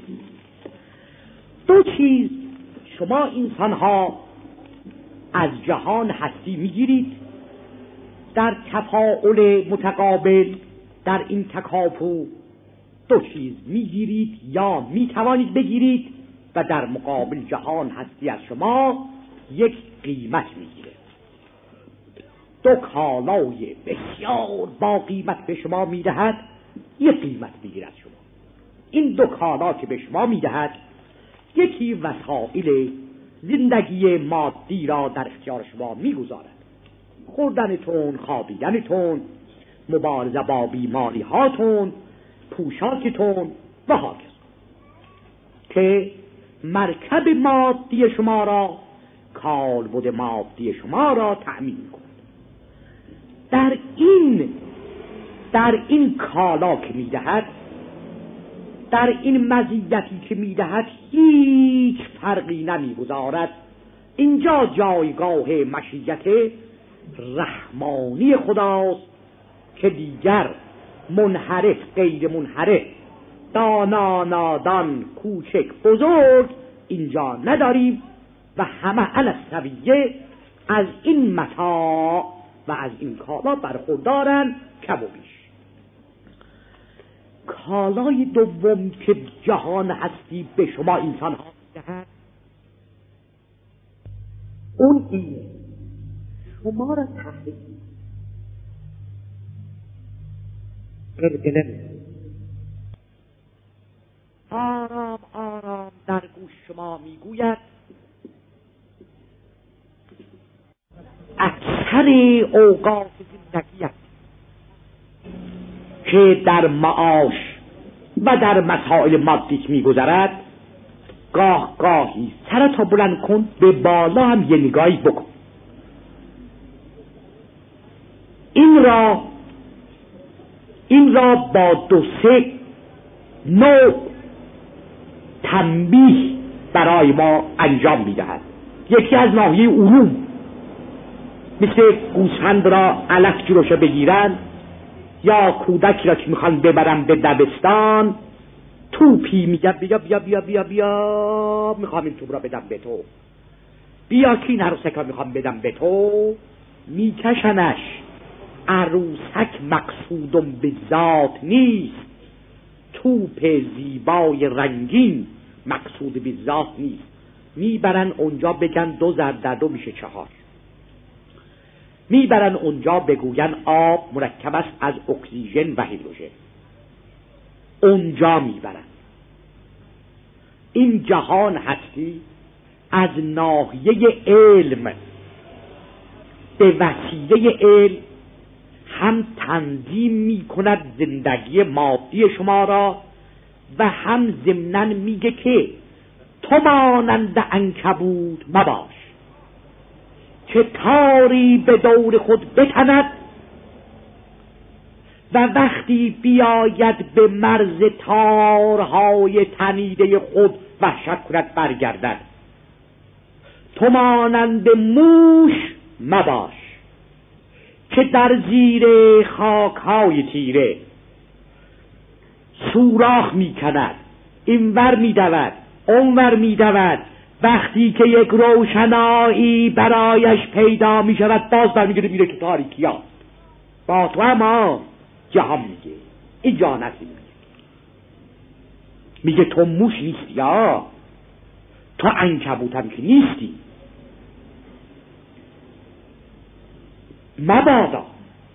دو چیز شما انسان ها از جهان هستی میگیرید، در تفاعل متقابل در این تکاپو دو چیز میگیرید یا میتوانید بگیرید و در مقابل جهان هستی از شما یک قیمت میگیره. دو کالای بسیار با قیمت به شما میدهد، یک قیمت میگیرد از شما. این دو کالا که به شما میدهد یکی وسایل زندگی مادی را در اختیار شما میگذارد، خوردنتون، خوابیدنتون، مبارزه با بیماری هاتون، پوشاکتون و هاکس که مرکب مادی شما را، کالبد مادی شما را تأمین کند. در این در این کالا که میدهد، در این مزیتی که میدهد هیچ فرقی نمیگذارد. اینجا جایگاه مشیت رحمانی خداست که دیگر منحرف غیر منحرف، دانا نادان، کوچک بزرگ اینجا نداریم و همه السویه از این متاع و از این کالا برخوردارن کم و بیش. کالای دوم که جهان هستی به شما انسان ها میدهد اون این شما را تحریک قلقله آرام آرام در گوش شما میگوید اکثر اوقات زندگیت که در معاش و در مسائل مادیت میگذرد گاه گاهی سرتا بلند کن، به بالا هم یه نگاهی بکن. این را این را با دو سه نوع تنبیه برای ما انجام میدهد. یکی از ناحیه علوم، مثل گوسفند را علف جلوش بگیرن یا کودکی را که میخوان ببرن به دبستان، توپی میگه بیا بیا بیا بیا بیا میخوام این توپ را بدم به تو، بیا که این عروسک را میخوام بدم به تو، میکشنش. عروسک مقصودم به ذات نیست، توپ زیبای رنگین مقصود به ذات نیست. میبرن اونجا بگن دو ضرب در دو میشه چهار، میبرن اونجا بگوین آب مرکب است از اکسیژن و هیدروژن، اونجا میبرن. این جهان هستی از ناحیه علم به وسیله علم هم تنظیم میکند زندگی مادی شما را و هم ضمناً میگه که تو مانند عنکبوت مباش که تاری به دور خود بتند و وقتی بیاید به مرز تارهای تنیده خود وحشت کند برگردد. تو مانند موش مباش که در زیر خاکهای تیره سوراخ میکند، اینور میدود اونور میدود، وقتی که یک روشنایی برایش پیدا میشود باز برمیگرده میره تو تاریکی ها. با تو اما جهان میگه این جهان هستی، میگه میگه تو موش نیستی، یا تو عنکبوت هم که نیستی. مبادا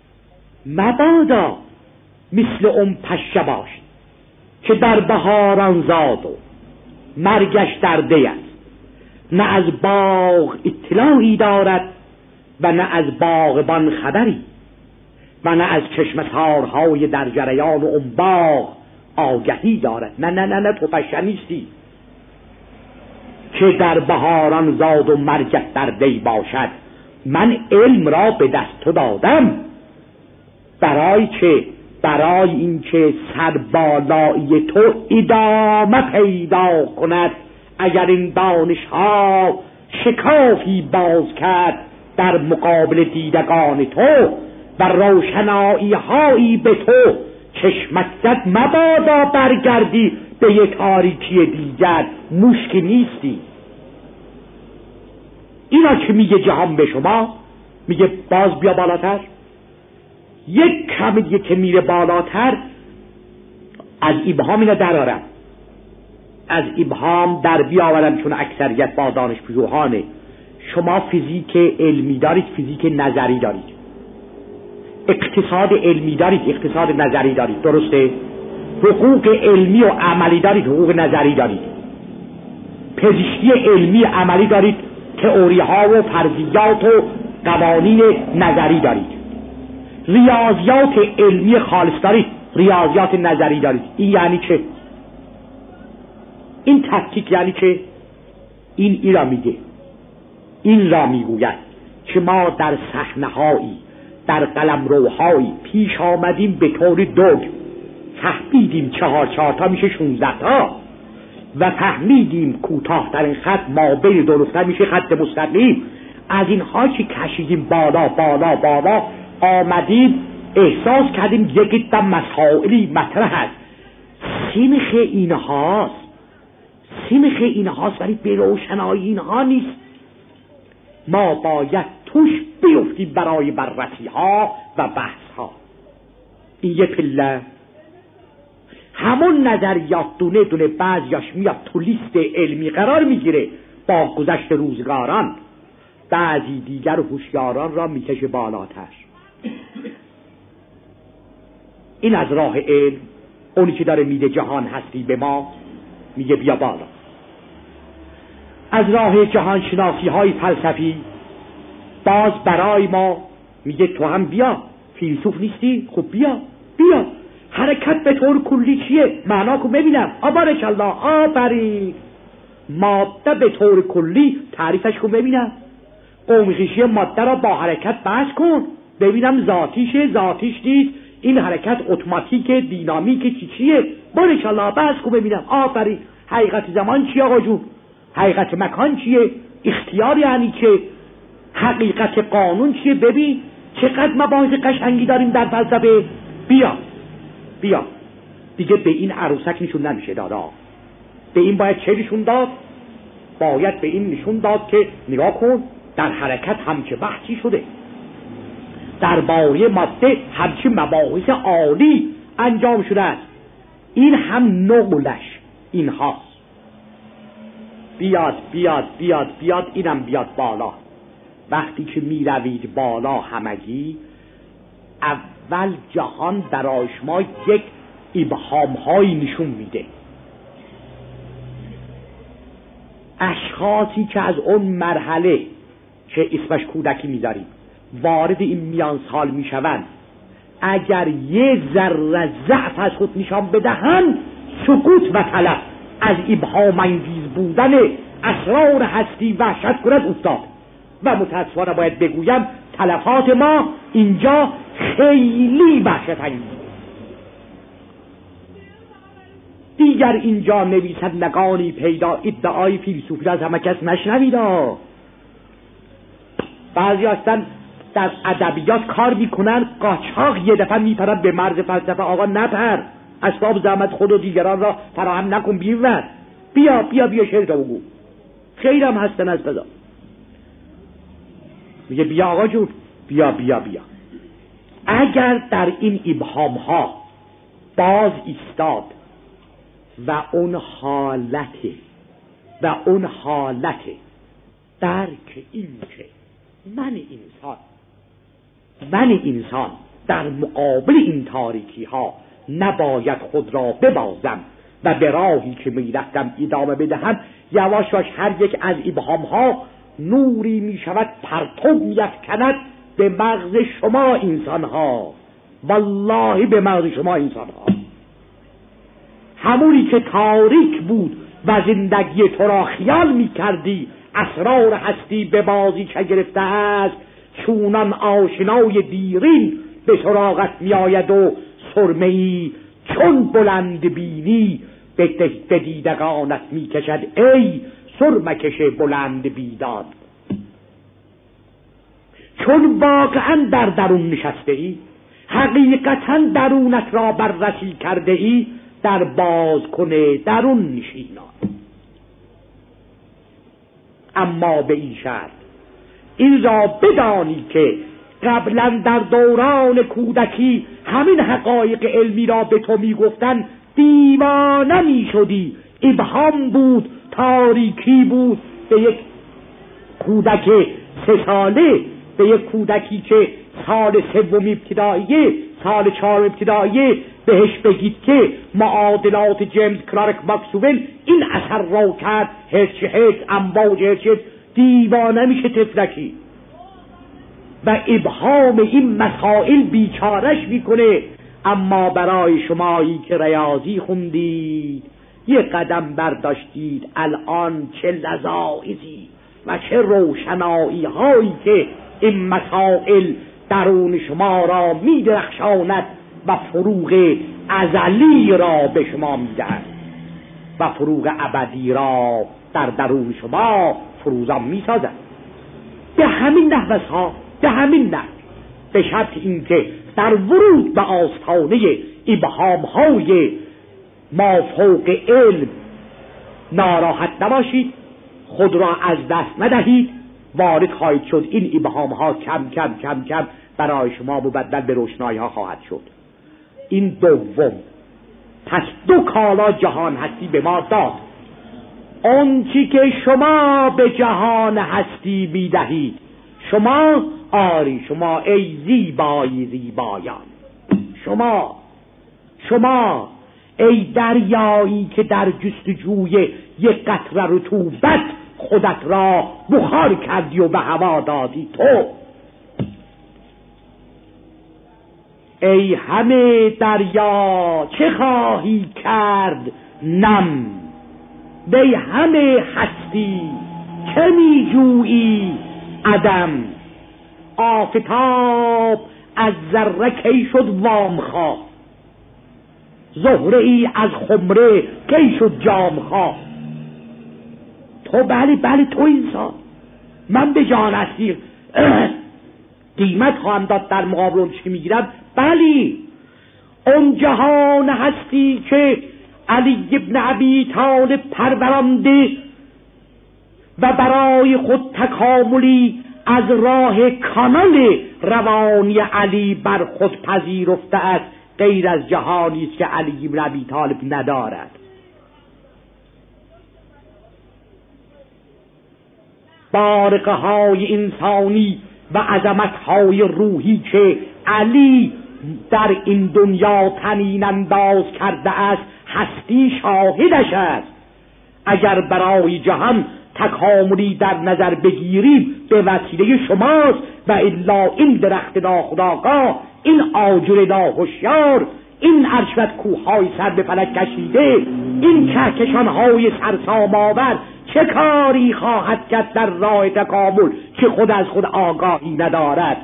مبادا مثل اون پشه باشی که در بهاران زاد و مرگش در دی است، نه از باغ اطلاعی دارد و نه از باغبان خبری و نه از چشمسارهای در جریان اون باغ آگهی دارد. نه نه نه نه تو پشه نیستی که در بهاران زاد و مرگت در دی باشد. من علم را به دست تو دادم برای چه؟ برای اینکه سربالایی تو ادامه پیدا کند. اگر این دانش ها شکافی باز کرد در مقابل دیدگان تو و روشنایی هایی به تو چشمت زد، مبادا برگردی به یک تاریکی دیگر. مشک نیستی. اینا که میگه جهان به شما، میگه باز بیا بالاتر. یک کمی که میره بالاتر از ابهام اینا در آرم، از ابهام در بیاورم، چون اکثریت با دانشپژوهانه. شما فیزیک علمی دارید، فیزیک نظری دارید، اقتصاد علمی دارید، اقتصاد نظری دارید، درسته؟ حقوق علمی و عملی دارید، حقوق نظری دارید، پزشکی علمی عملی دارید، تئوری ها و فرضیات و قوانین نظری دارید، ریاضیات علمی خالص دارید، ریاضیات نظری دارید. این یعنی چه؟ این تفکیک یعنی چه؟ این ای را میگه، این را میگوید که ما در صحنه‌هایی، در قلمروهایی پیش آمدیم به طور دوگ، فهمیدیم چهار چهار تا میشه شونزده تا و فهمیدیم کوتاه‌ترین خط ما بین دو نقطه میشه خط مستقیم. از اینها که کشیدیم بالا بالا بالا آمدیم احساس کردیم یک دم مسائلی مطرح است. سینخ اینهاست، سینخ اینهاست، ولی به روشنایی اینها نیست ما باید توش بیفتیم برای بررسی ها و بحث ها. این یه پله. همون نظریات دونه دونه بعضیاش میاد تو لیست علمی قرار میگیره با گذشت روزگاران، بعضی دیگر هوشیاران را میکشه بالاتر. این از راه علم، اونی که داره میده جهان هستی به ما، میگه بیا بالا. از راه جهان شناسی های فلسفی باز برای ما میگه تو هم بیا، فیلسوف نیستی؟ خب بیا بیا. حرکت به طور کلی چیه؟ معنا کو ببینم. آبارک الله، آفرین. ماده به طور کلی تعریفش کو ببینم. قوم خویشی ماده را با حرکت بحث کن ببینم ذاتیشه ذاتیش نیست، این حرکت اتوماتیک دینامیک چی چیه؟ بارک الله، بحث کو ببینم. آفرین. حقیقت زمان چیه آقا جون؟ حقیقت مکان چیه؟ اختیار یعنی چه؟ حقیقت قانون چیه؟ ببین چقدر مباحث قشنگی داریم در فلسفه. بیا بیا دیگه به این عروسک نشون نمیشه دادا. به این باید چه نشون داد؟ باید به این نشون داد که نگاه کن در حرکت همچه بحثی شده، در باره ماده همچه مباحث عالی انجام شده است. این هم نقلش این هاست. بیاد بیاد بیاد بیاد اینم بیاد بالا. وقتی که می روید بالا همگی، اول جهان برای شما یک ابهام های نشون میده. اشخاصی که از اون مرحله که اسمش کودکی میذاریم وارد این میان سال میشوند، اگر یه ذره ضعف از خود نشان بدهند، سکوت و تلف از ابهام انگیز بودن اسرار هستی وحشت کند افتاد. و متاسفانه باید بگویم تلفات ما اینجا خیلی وحشت انگیز. دیگر اینجا نویسندگانی پیدا ادعای فیلسوفی از همه کس نشنوید. بعضی هستن در ادبیات کار میکنن، قاچاق یه دفعه میپرن به مرز فلسفه. آقا نپر، اسباب زحمت خود و دیگران را فراهم نکن، بیور بیا بیا بیا شعر را بگو. خیلی هم هستن از بدا. میگه بیا آقا جون، بیا بیا بیا. اگر در این ابهام ها باز ایستاد و اون حالته و اون حالته درک این که من انسان من انسان در مقابل این تاریکی ها نباید خود را ببازم و به راهی که میرفتم ادامه بدهم، یواش یواش هر یک از ابهام ها نوری می شود پرتو می‌افکند به مغز شما انسان ها. والله به مغز شما انسان ها. همونی که تاریک بود و زندگی تو را خیال می کردی اسرار هستی به بازی چه گرفته است، چونان آشنای دیرین به سراغت می آید و سرمه‌ای چون بلند بینی به دیدگانت می کشد ای سرمکش بلند بیداد. چون واقعا در درون نشسته ای، حقیقتا درونت را بررسی کرده ای، در باز کنه درون نشینان. اما به این شرط این را بدانی که قبلا در دوران کودکی همین حقایق علمی را به تو می گفتن، دیوانه می شدی، ابهام بود، تاریکی بود. به یک کودک سه ساله، به یک کودکی که سال سوم ابتداییه، سال چهارم ابتداییه، بهش بگید که معادلات جیمز کلارک ماکسول این اثر را کرد، هرچی هرچ امواج هرچی، دیوانه میشه طفلکی و ابهام این مسائل بیچارش میکنه. اما برای شمایی که ریاضی خوندید، یه قدم برداشتید، الان چه لذایذی و چه روشنایی هایی که این مسائل درون شما را میدرخشاند و فروغ ازلی را به شما میدهد و فروغ ابدی را در درون شما فروزان میسازد. به همین نحوه ها، به همین نحوه، به شرط اینکه در ورود به آستانه ابهام های مافوق علم ناراحت نباشید، خود را از دست ندهید، وارد خواهید شد، این ابهام ها کم کم کم کم برای شما مبدل به روشنایی ها خواهد شد. این دوم. پس دو کالا جهان هستی به ما داد. اون چی که شما به جهان هستی میدهید، شما آری شما ای زیبایی زیبایان، شما شما ای دریایی که در جستجوی یک قطره رطوبت خودت را بخار کردی و به هوا دادی، تو ای همه دریا چه خواهی کرد نم، ای همه هستی چه می جویی عدم، آفتاب از ذره کی شد وام خواه، زهره ای از خمره کی شد جام خواه. تو بله بله تو انسان، من به جان هستی قیمت خواهم داد در مقابل اون چی میگیرم. بلی اون جهان هستی که علی ابن ابی طالب پرورانده و برای خود تکاملی از راه کانال روانی علی بر خود پذیرفته است، غیر از جهانی است که علی ابن ابی طالب ندارد. بارقه های انسانی و عظمت های روحی که علی در این دنیا طنین انداز کرده است، هستی شاهدش است. اگر برای جهان تکاملی در نظر بگیریم به وسیله شماست، و الا این درخت ناخودآگاه، این آجر ناهوشیار، این عرشبت کوههای سر به فلک کشیده، این کهکشانهای سرسام آور چه کاری خواهد کرد در راه تکامل که خود از خود آگاهی ندارد؟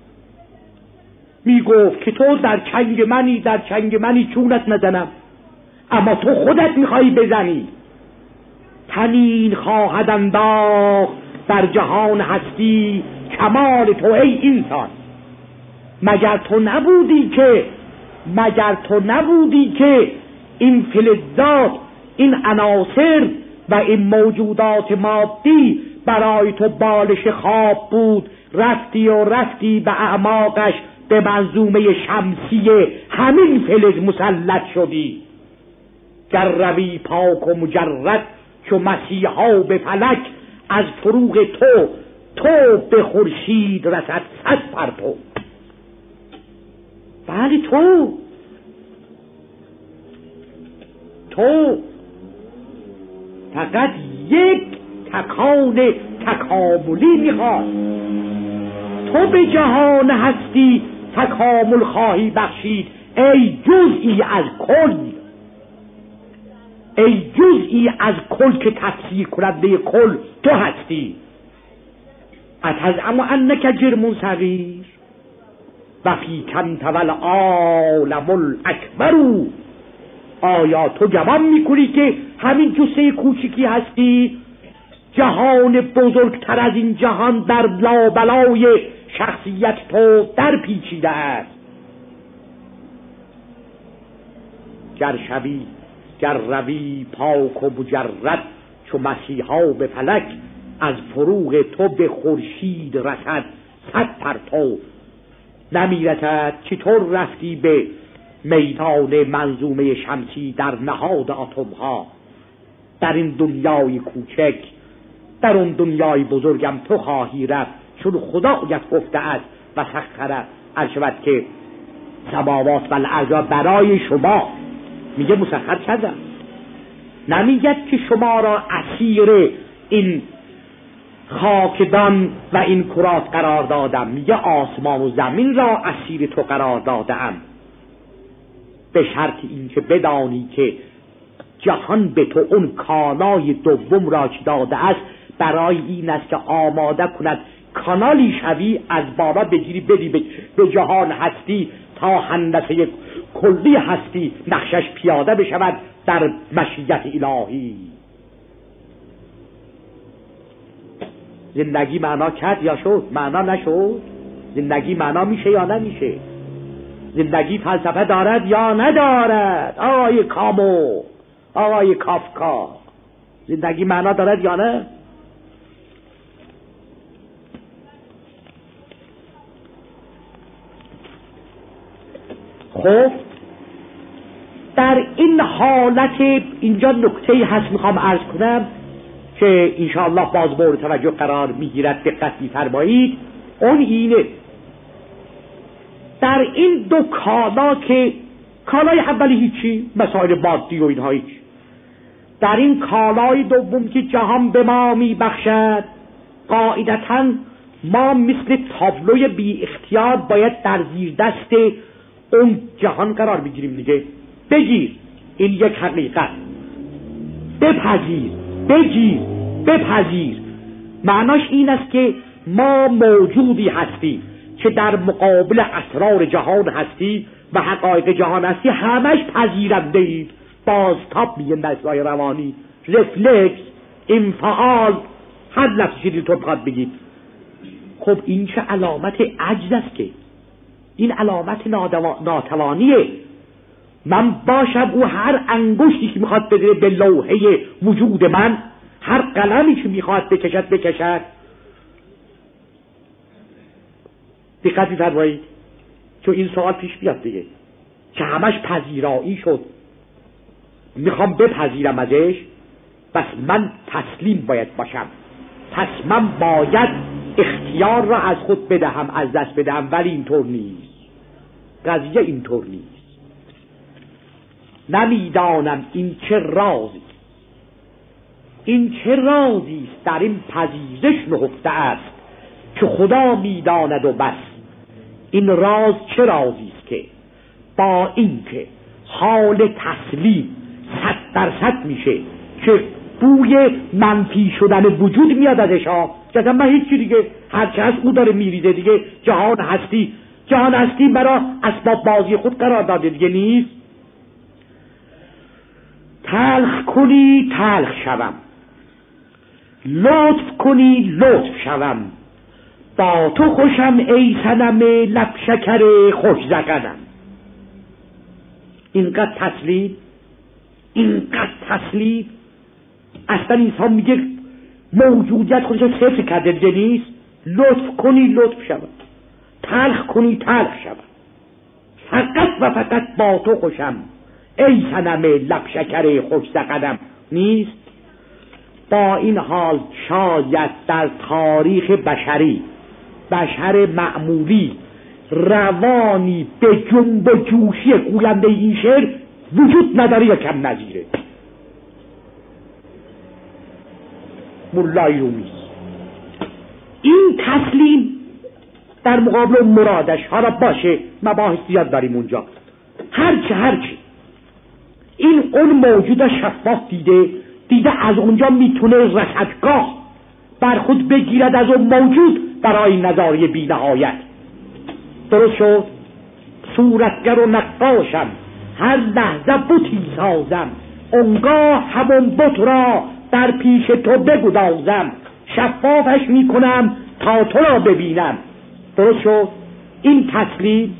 می گفت که تو در چنگ منی، در چنگ منی چونت نزنم، اما تو خودت میخوایی بزنی. طنین خواهد انداخت در جهان هستی کمال تو ای انسان. مگر تو نبودی که مگر تو نبودی که این فلزات، این عناصر و این موجودات مادی برای تو بالش خواب بود، رفتی و رفتی به اعماقش به منظومه شمسی همین فلز مسلط شدی. گر روی پاک و مجرد چو مسیحا به فلک، از فروغ تو تو به خورشید رسد صد پرتو. بله تو تو فقط یک تکان تکاملی میخواد. تو به جهان هستی تکامل خواهی بخشید ای جزئی از کل، ای جزئی از کل که تفسیر کننده کل تو هستی. اتزعم انک جرم صغیر و فی کن تول عالم الاکبر. آیا تو گمان میکنی که همین جسه کوچکی هستی؟ جهان بزرگتر از این جهان در لابلای شخصیت تو در پیچیده است. گر شوی گر روی پاک و مجرد چو مسیحا به فلک، از فروغ تو به خورشید رسد صد پرتو. نمیرسد چطور رفتی به میدان منظومه شمسی در نهاد اتم ها؟ در این دنیای کوچک، در اون دنیای بزرگم تو خواهی رفت، چون خدایت گفته است و سخره ارشود که سماوات و الارض برای شما، میگه مسخر کردم. نمیگه که شما را اسیر این خاکدان و این کرات قرار دادم، میگه آسمان و زمین را اسیر تو قرار دادم، به شرط این که بدانی که جهان به تو اون کانال دوم را که داده است برای این است که آماده کند کانالی شوی از بالا بگیری بدی به جهان هستی تا هندسه کلی هستی نقشش پیاده بشود در مشیت الهی. زندگی معنا کرد یا شد؟ معنا نشد. زندگی معنا میشه یا نمیشه؟ زندگی فلسفه دارد یا ندارد؟ آقای کامو، آقای کافکا، زندگی معنا دارد یا نه؟ نهفت. در این حالت اینجا نکته‌ای هست میخوام عرض کنم که انشاءالله باز مورد توجه قرار میگیرد، دقت می‌فرمایید. اون اینه در این دو کالا که کالای اولی هیچی، مسائل مادی و اینها هیچ، در این کالای دوم که جهان به ما میبخشد، قاعدتاً ما مثل تابلوی بی اختیار باید در زیر دست اون جهان قرار بگیریم دیگه. بگیر، این یک حقیقت، بپذیر، بگیر، بپذیر. معناش این است که ما موجودی هستی که در مقابل اسرار جهان هستی و حقایق جهان هستی همش پذیرنده اید. بازتاب میگه نزدای روانی، رفلکس، انفعال، هر لفظی که تو بخواد بگید. خب این چه علامت عجز است که، این علامت ناتوانیه. من باشم او هر انگشتی که میخواد بده به لوحه وجود من، هر قلمی که میخواد بکشد بکشد. دقت می‌فرمایید چون این سوال پیش بیاد دیگه که همش پذیرایی شد، میخوام بپذیرم ازش، بس من تسلیم باید باشم، پس من باید اختیار را از خود بدهم، از دست بدهم. ولی اینطور نیست، قضیه اینطور نیست. نمیدانم این چه رازی، این چه رازی است در این پذیرش نهفته است که خدا میداند و بس. این راز چه رازی است که با این که حال تسلیم صد درصد میشه که بوی منفی شدن وجود میاد ازش ها، که من هیچی دیگه، هرچه هست او داره میریزه دیگه. جهان هستی، جهان هستی مرا اسباب بازی خود قرار داده دیگه نیست. تلخ کنی تلخ شوم، لطف کنی لطف شوم، با تو خوشم ای صنم لب شکر خوش زغنم. اینقدر تسلیم، اینقدر تسلیم. اصلا انسان میگه موجودیت خودش رو صفر کرده دیگه نیست. لطف کنی لطف شوم، تلخ کنی تلخ شوم، فقط و فقط با تو خوشم ای صنم لب شکر خوش زغنم نیست. با این حال شاید در تاریخ بشری، بشر معمولی، روانی به جنب و جوشی گوینده این شعر وجود نداره یا کم نظیره. مولای رومی این تسلیم در مقابل مرادش، حالا باشه مباحث زیاد داریم اونجا، هرچی هرچی این اون موجود شفاف دیده دیده از اونجا میتونه رصدگاه بر خود بگیرد از اون موجود برای نظاره بی نهایت. درست شد؟ صورتگر و نقاشم، هر لحظه بتی سازم، اونگاه همون بت را در پیش تو بگدازم، شفافش میکنم تا تو را ببینم. درست شد؟ این تسلیم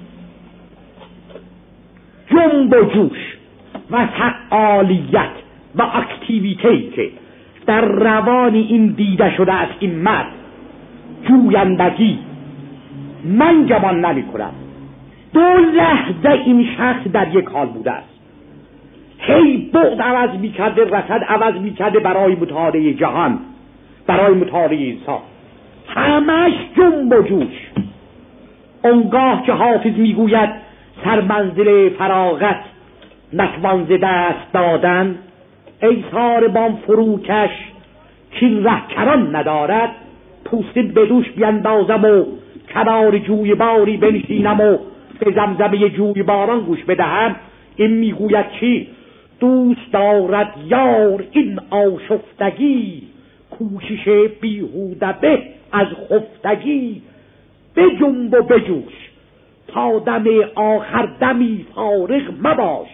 جنب و جوش و فعالیت و اکتیویتی که در روانی این دیده شده است، این مرد جویندگی من گمان نمی کنم دو لحظه این شخص در یک حال بوده است، هی بعد عوض می کرده، رصد عوض می کرده برای مطالعه جهان، برای مطالعه انسان، همش جنب و جوش. اونگاه که حافظ می گوید سرمنزل فراغت نتوان ز دست دادن، ای ساربان فروکش کین ره کران ندارد، پوستین به دوش بیندازم و کنار جوی باری بنشینم و به زمزمه جوی باران گوش بدهم. این میگوید چی؟ دوست دارد یار این آشفتگی، کوشش بیهوده به از خفتگی، به جنب و بجوش تا دم آخر دمی فارغ مباش.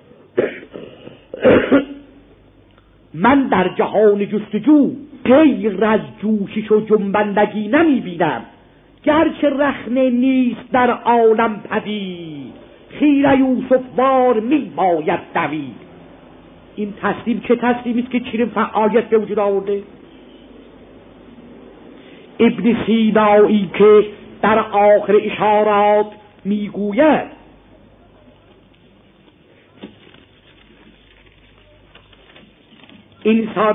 من در جهان جستجو غیر از جوشش و جنبندگی نمی بینم، گرچه رخنه نیست در عالم پدید، خیره یوسف وار می باید دوید. این تسلیم چه تسلیمی است که چنین فعالیت به وجود آورده؟ ابن سینایی که در آخر اشارات میگوید انسان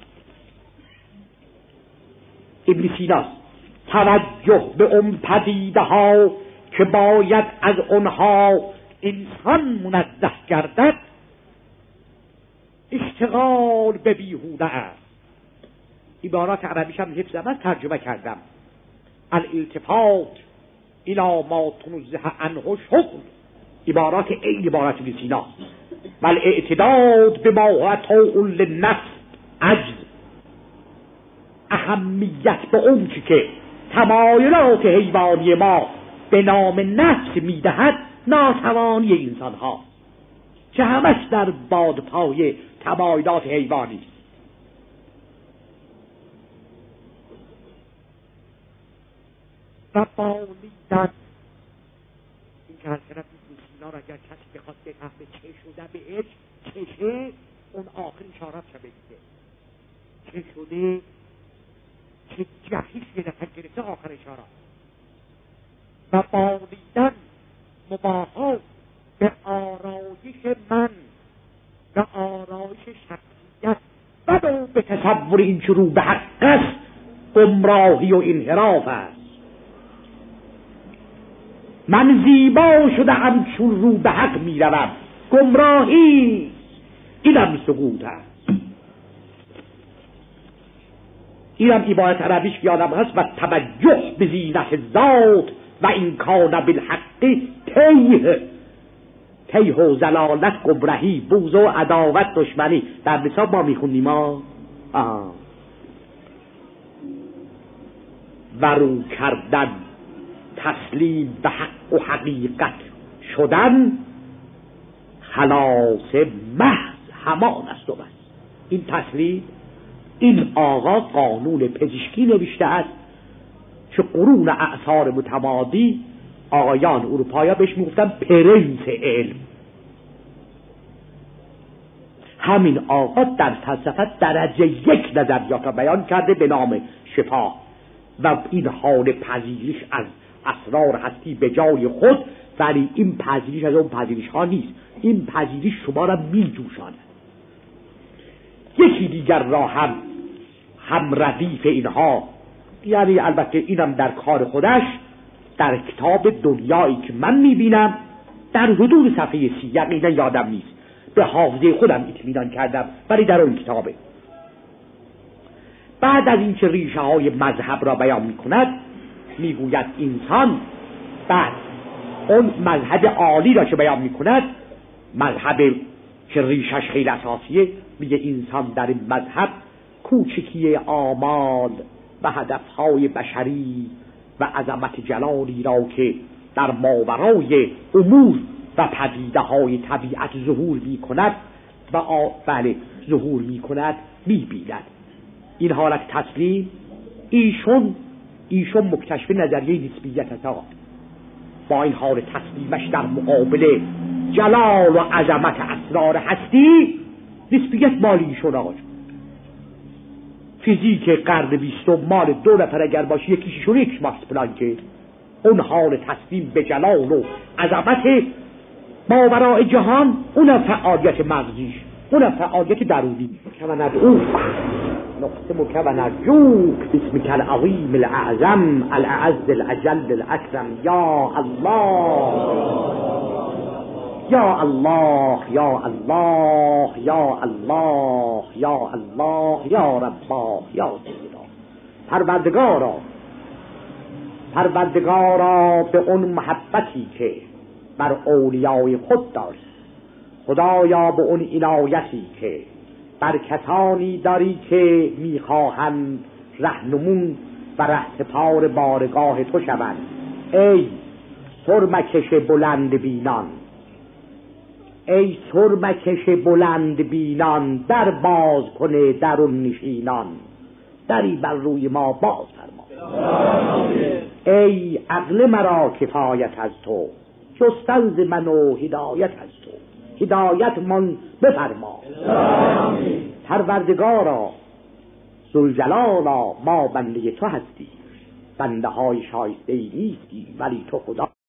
ابن سیناست. توجه به اون پدیده ها که باید از اونها انسان منزه گردد اشتغال به بیهوده است. عبارات عربیش هم حفظم از ترجمه کردم. الالتفات الى ما تنزه عنه شغل، عبارات این عبارات ابن سینا. و الاعتداد به ما هو طوع للنفس عجز، اهمیت به اون چی که تمایلات حیوانی ما به نام نفس میدهد ناتوانی انسان ها که همش در بادپای تمایلات حیوانی است. و بالیدن این که حضرت ابن سینا را اگر کسی بخواد بفهمه چه شده بهش چشه، اون آخر اشارت شده بگیده چه شده، چه جهش یه نفر گرفته آخر اشارت. و بالیدن مباحات به آرایش من و آرایش شخصیت و به تصور این که رو به حق است گمراهی و انحراف است. من زیبا شده هم چون رو به حق می روم، گمراهی اینم سقوط است. اینم عبارت عربیش یادم هست. و توجه به زینت ذات و این کان بالحق تیه تیه و زلالت گمرهی بغض و عداوت دشمنی. در نصاب ما میخوندیم ها ورو کردن تسلیم به حق و حقیقت شدن خلاص محض همان است و بس. این تسلیم، این آقا قانون پزشکی نوشته است که قرون اعصار متمادی آقایان اروپایی بهش میگفتن پرنس علم. همین آقا در فلسفه درجه یک نظریات را بیان کرده به نام شفا و این حال پذیرش از اسرار هستی به جای خود، ولی این پذیرش از اون پذیرش ها نیست. این پذیرش شما را می جوشاند. یکی دیگر را هم هم ردیف اینها، یعنی البته اینم در کار خودش، در کتاب دنیایی که من می بینم در حدود صفحه سی، یقینا یادم نیست، به حافظه خودم اطمینان کردم ولی در اون کتابه. بعد از اینکه ریشه های مذهب را بیان می کند میگوید انسان، بعد اون مذهب عالی را که بیان می کند، مذهب که ریشش خیلی اساسیه، میگه انسان در این مذهب کوچکی آمال و هدفهای بشری و عظمت جلالی را که در ماورای امور و پدیده های طبیعت ظهور می کند و بله ظهور می کند می بیند. این حالت تسلیم ایشون ایشون مکتشف نظریه نسبیت است. با این حال تسلیمش در مقابل جلال و عظمت اسرار هستی، نسبیت مالی ایشون آقا. فیزیک قرن بیستم مال دو نفر اگر باشه یکیشون یک ماکس پلانکه. اون حال تسلیم به جلال و عظمت ماورای جهان، اون فعالیت مغزیش، اون فعالیت درونی. کما ندعوک نقسمک و نرجوک باسمک العظیم الاعظم الاعز الاجل الاکرم یا الله یا الله یا الله یا الله یا الله یا رباه یا سیدا. پروردگارا پروردگارا به اون محبتی که بر اولیای خود داری، خدایا به اون عنایتی که بر کسانی داری که میخواهند رهنمون و رهسپار بارگاه تو شوند. ای سرمکش بلند بینان، ای سرمکش بلند بینان، در باز کنه درون نشینان، دری بر روی ما باز فرما. ای عقل مرا کفایت از تو، جستن ز من و هدایت از تو، هدایت من بفرما. پروردگارا ذوالجلالا، ما بنده تو هستی، بنده های شایسته ای نیستی ولی تو خدا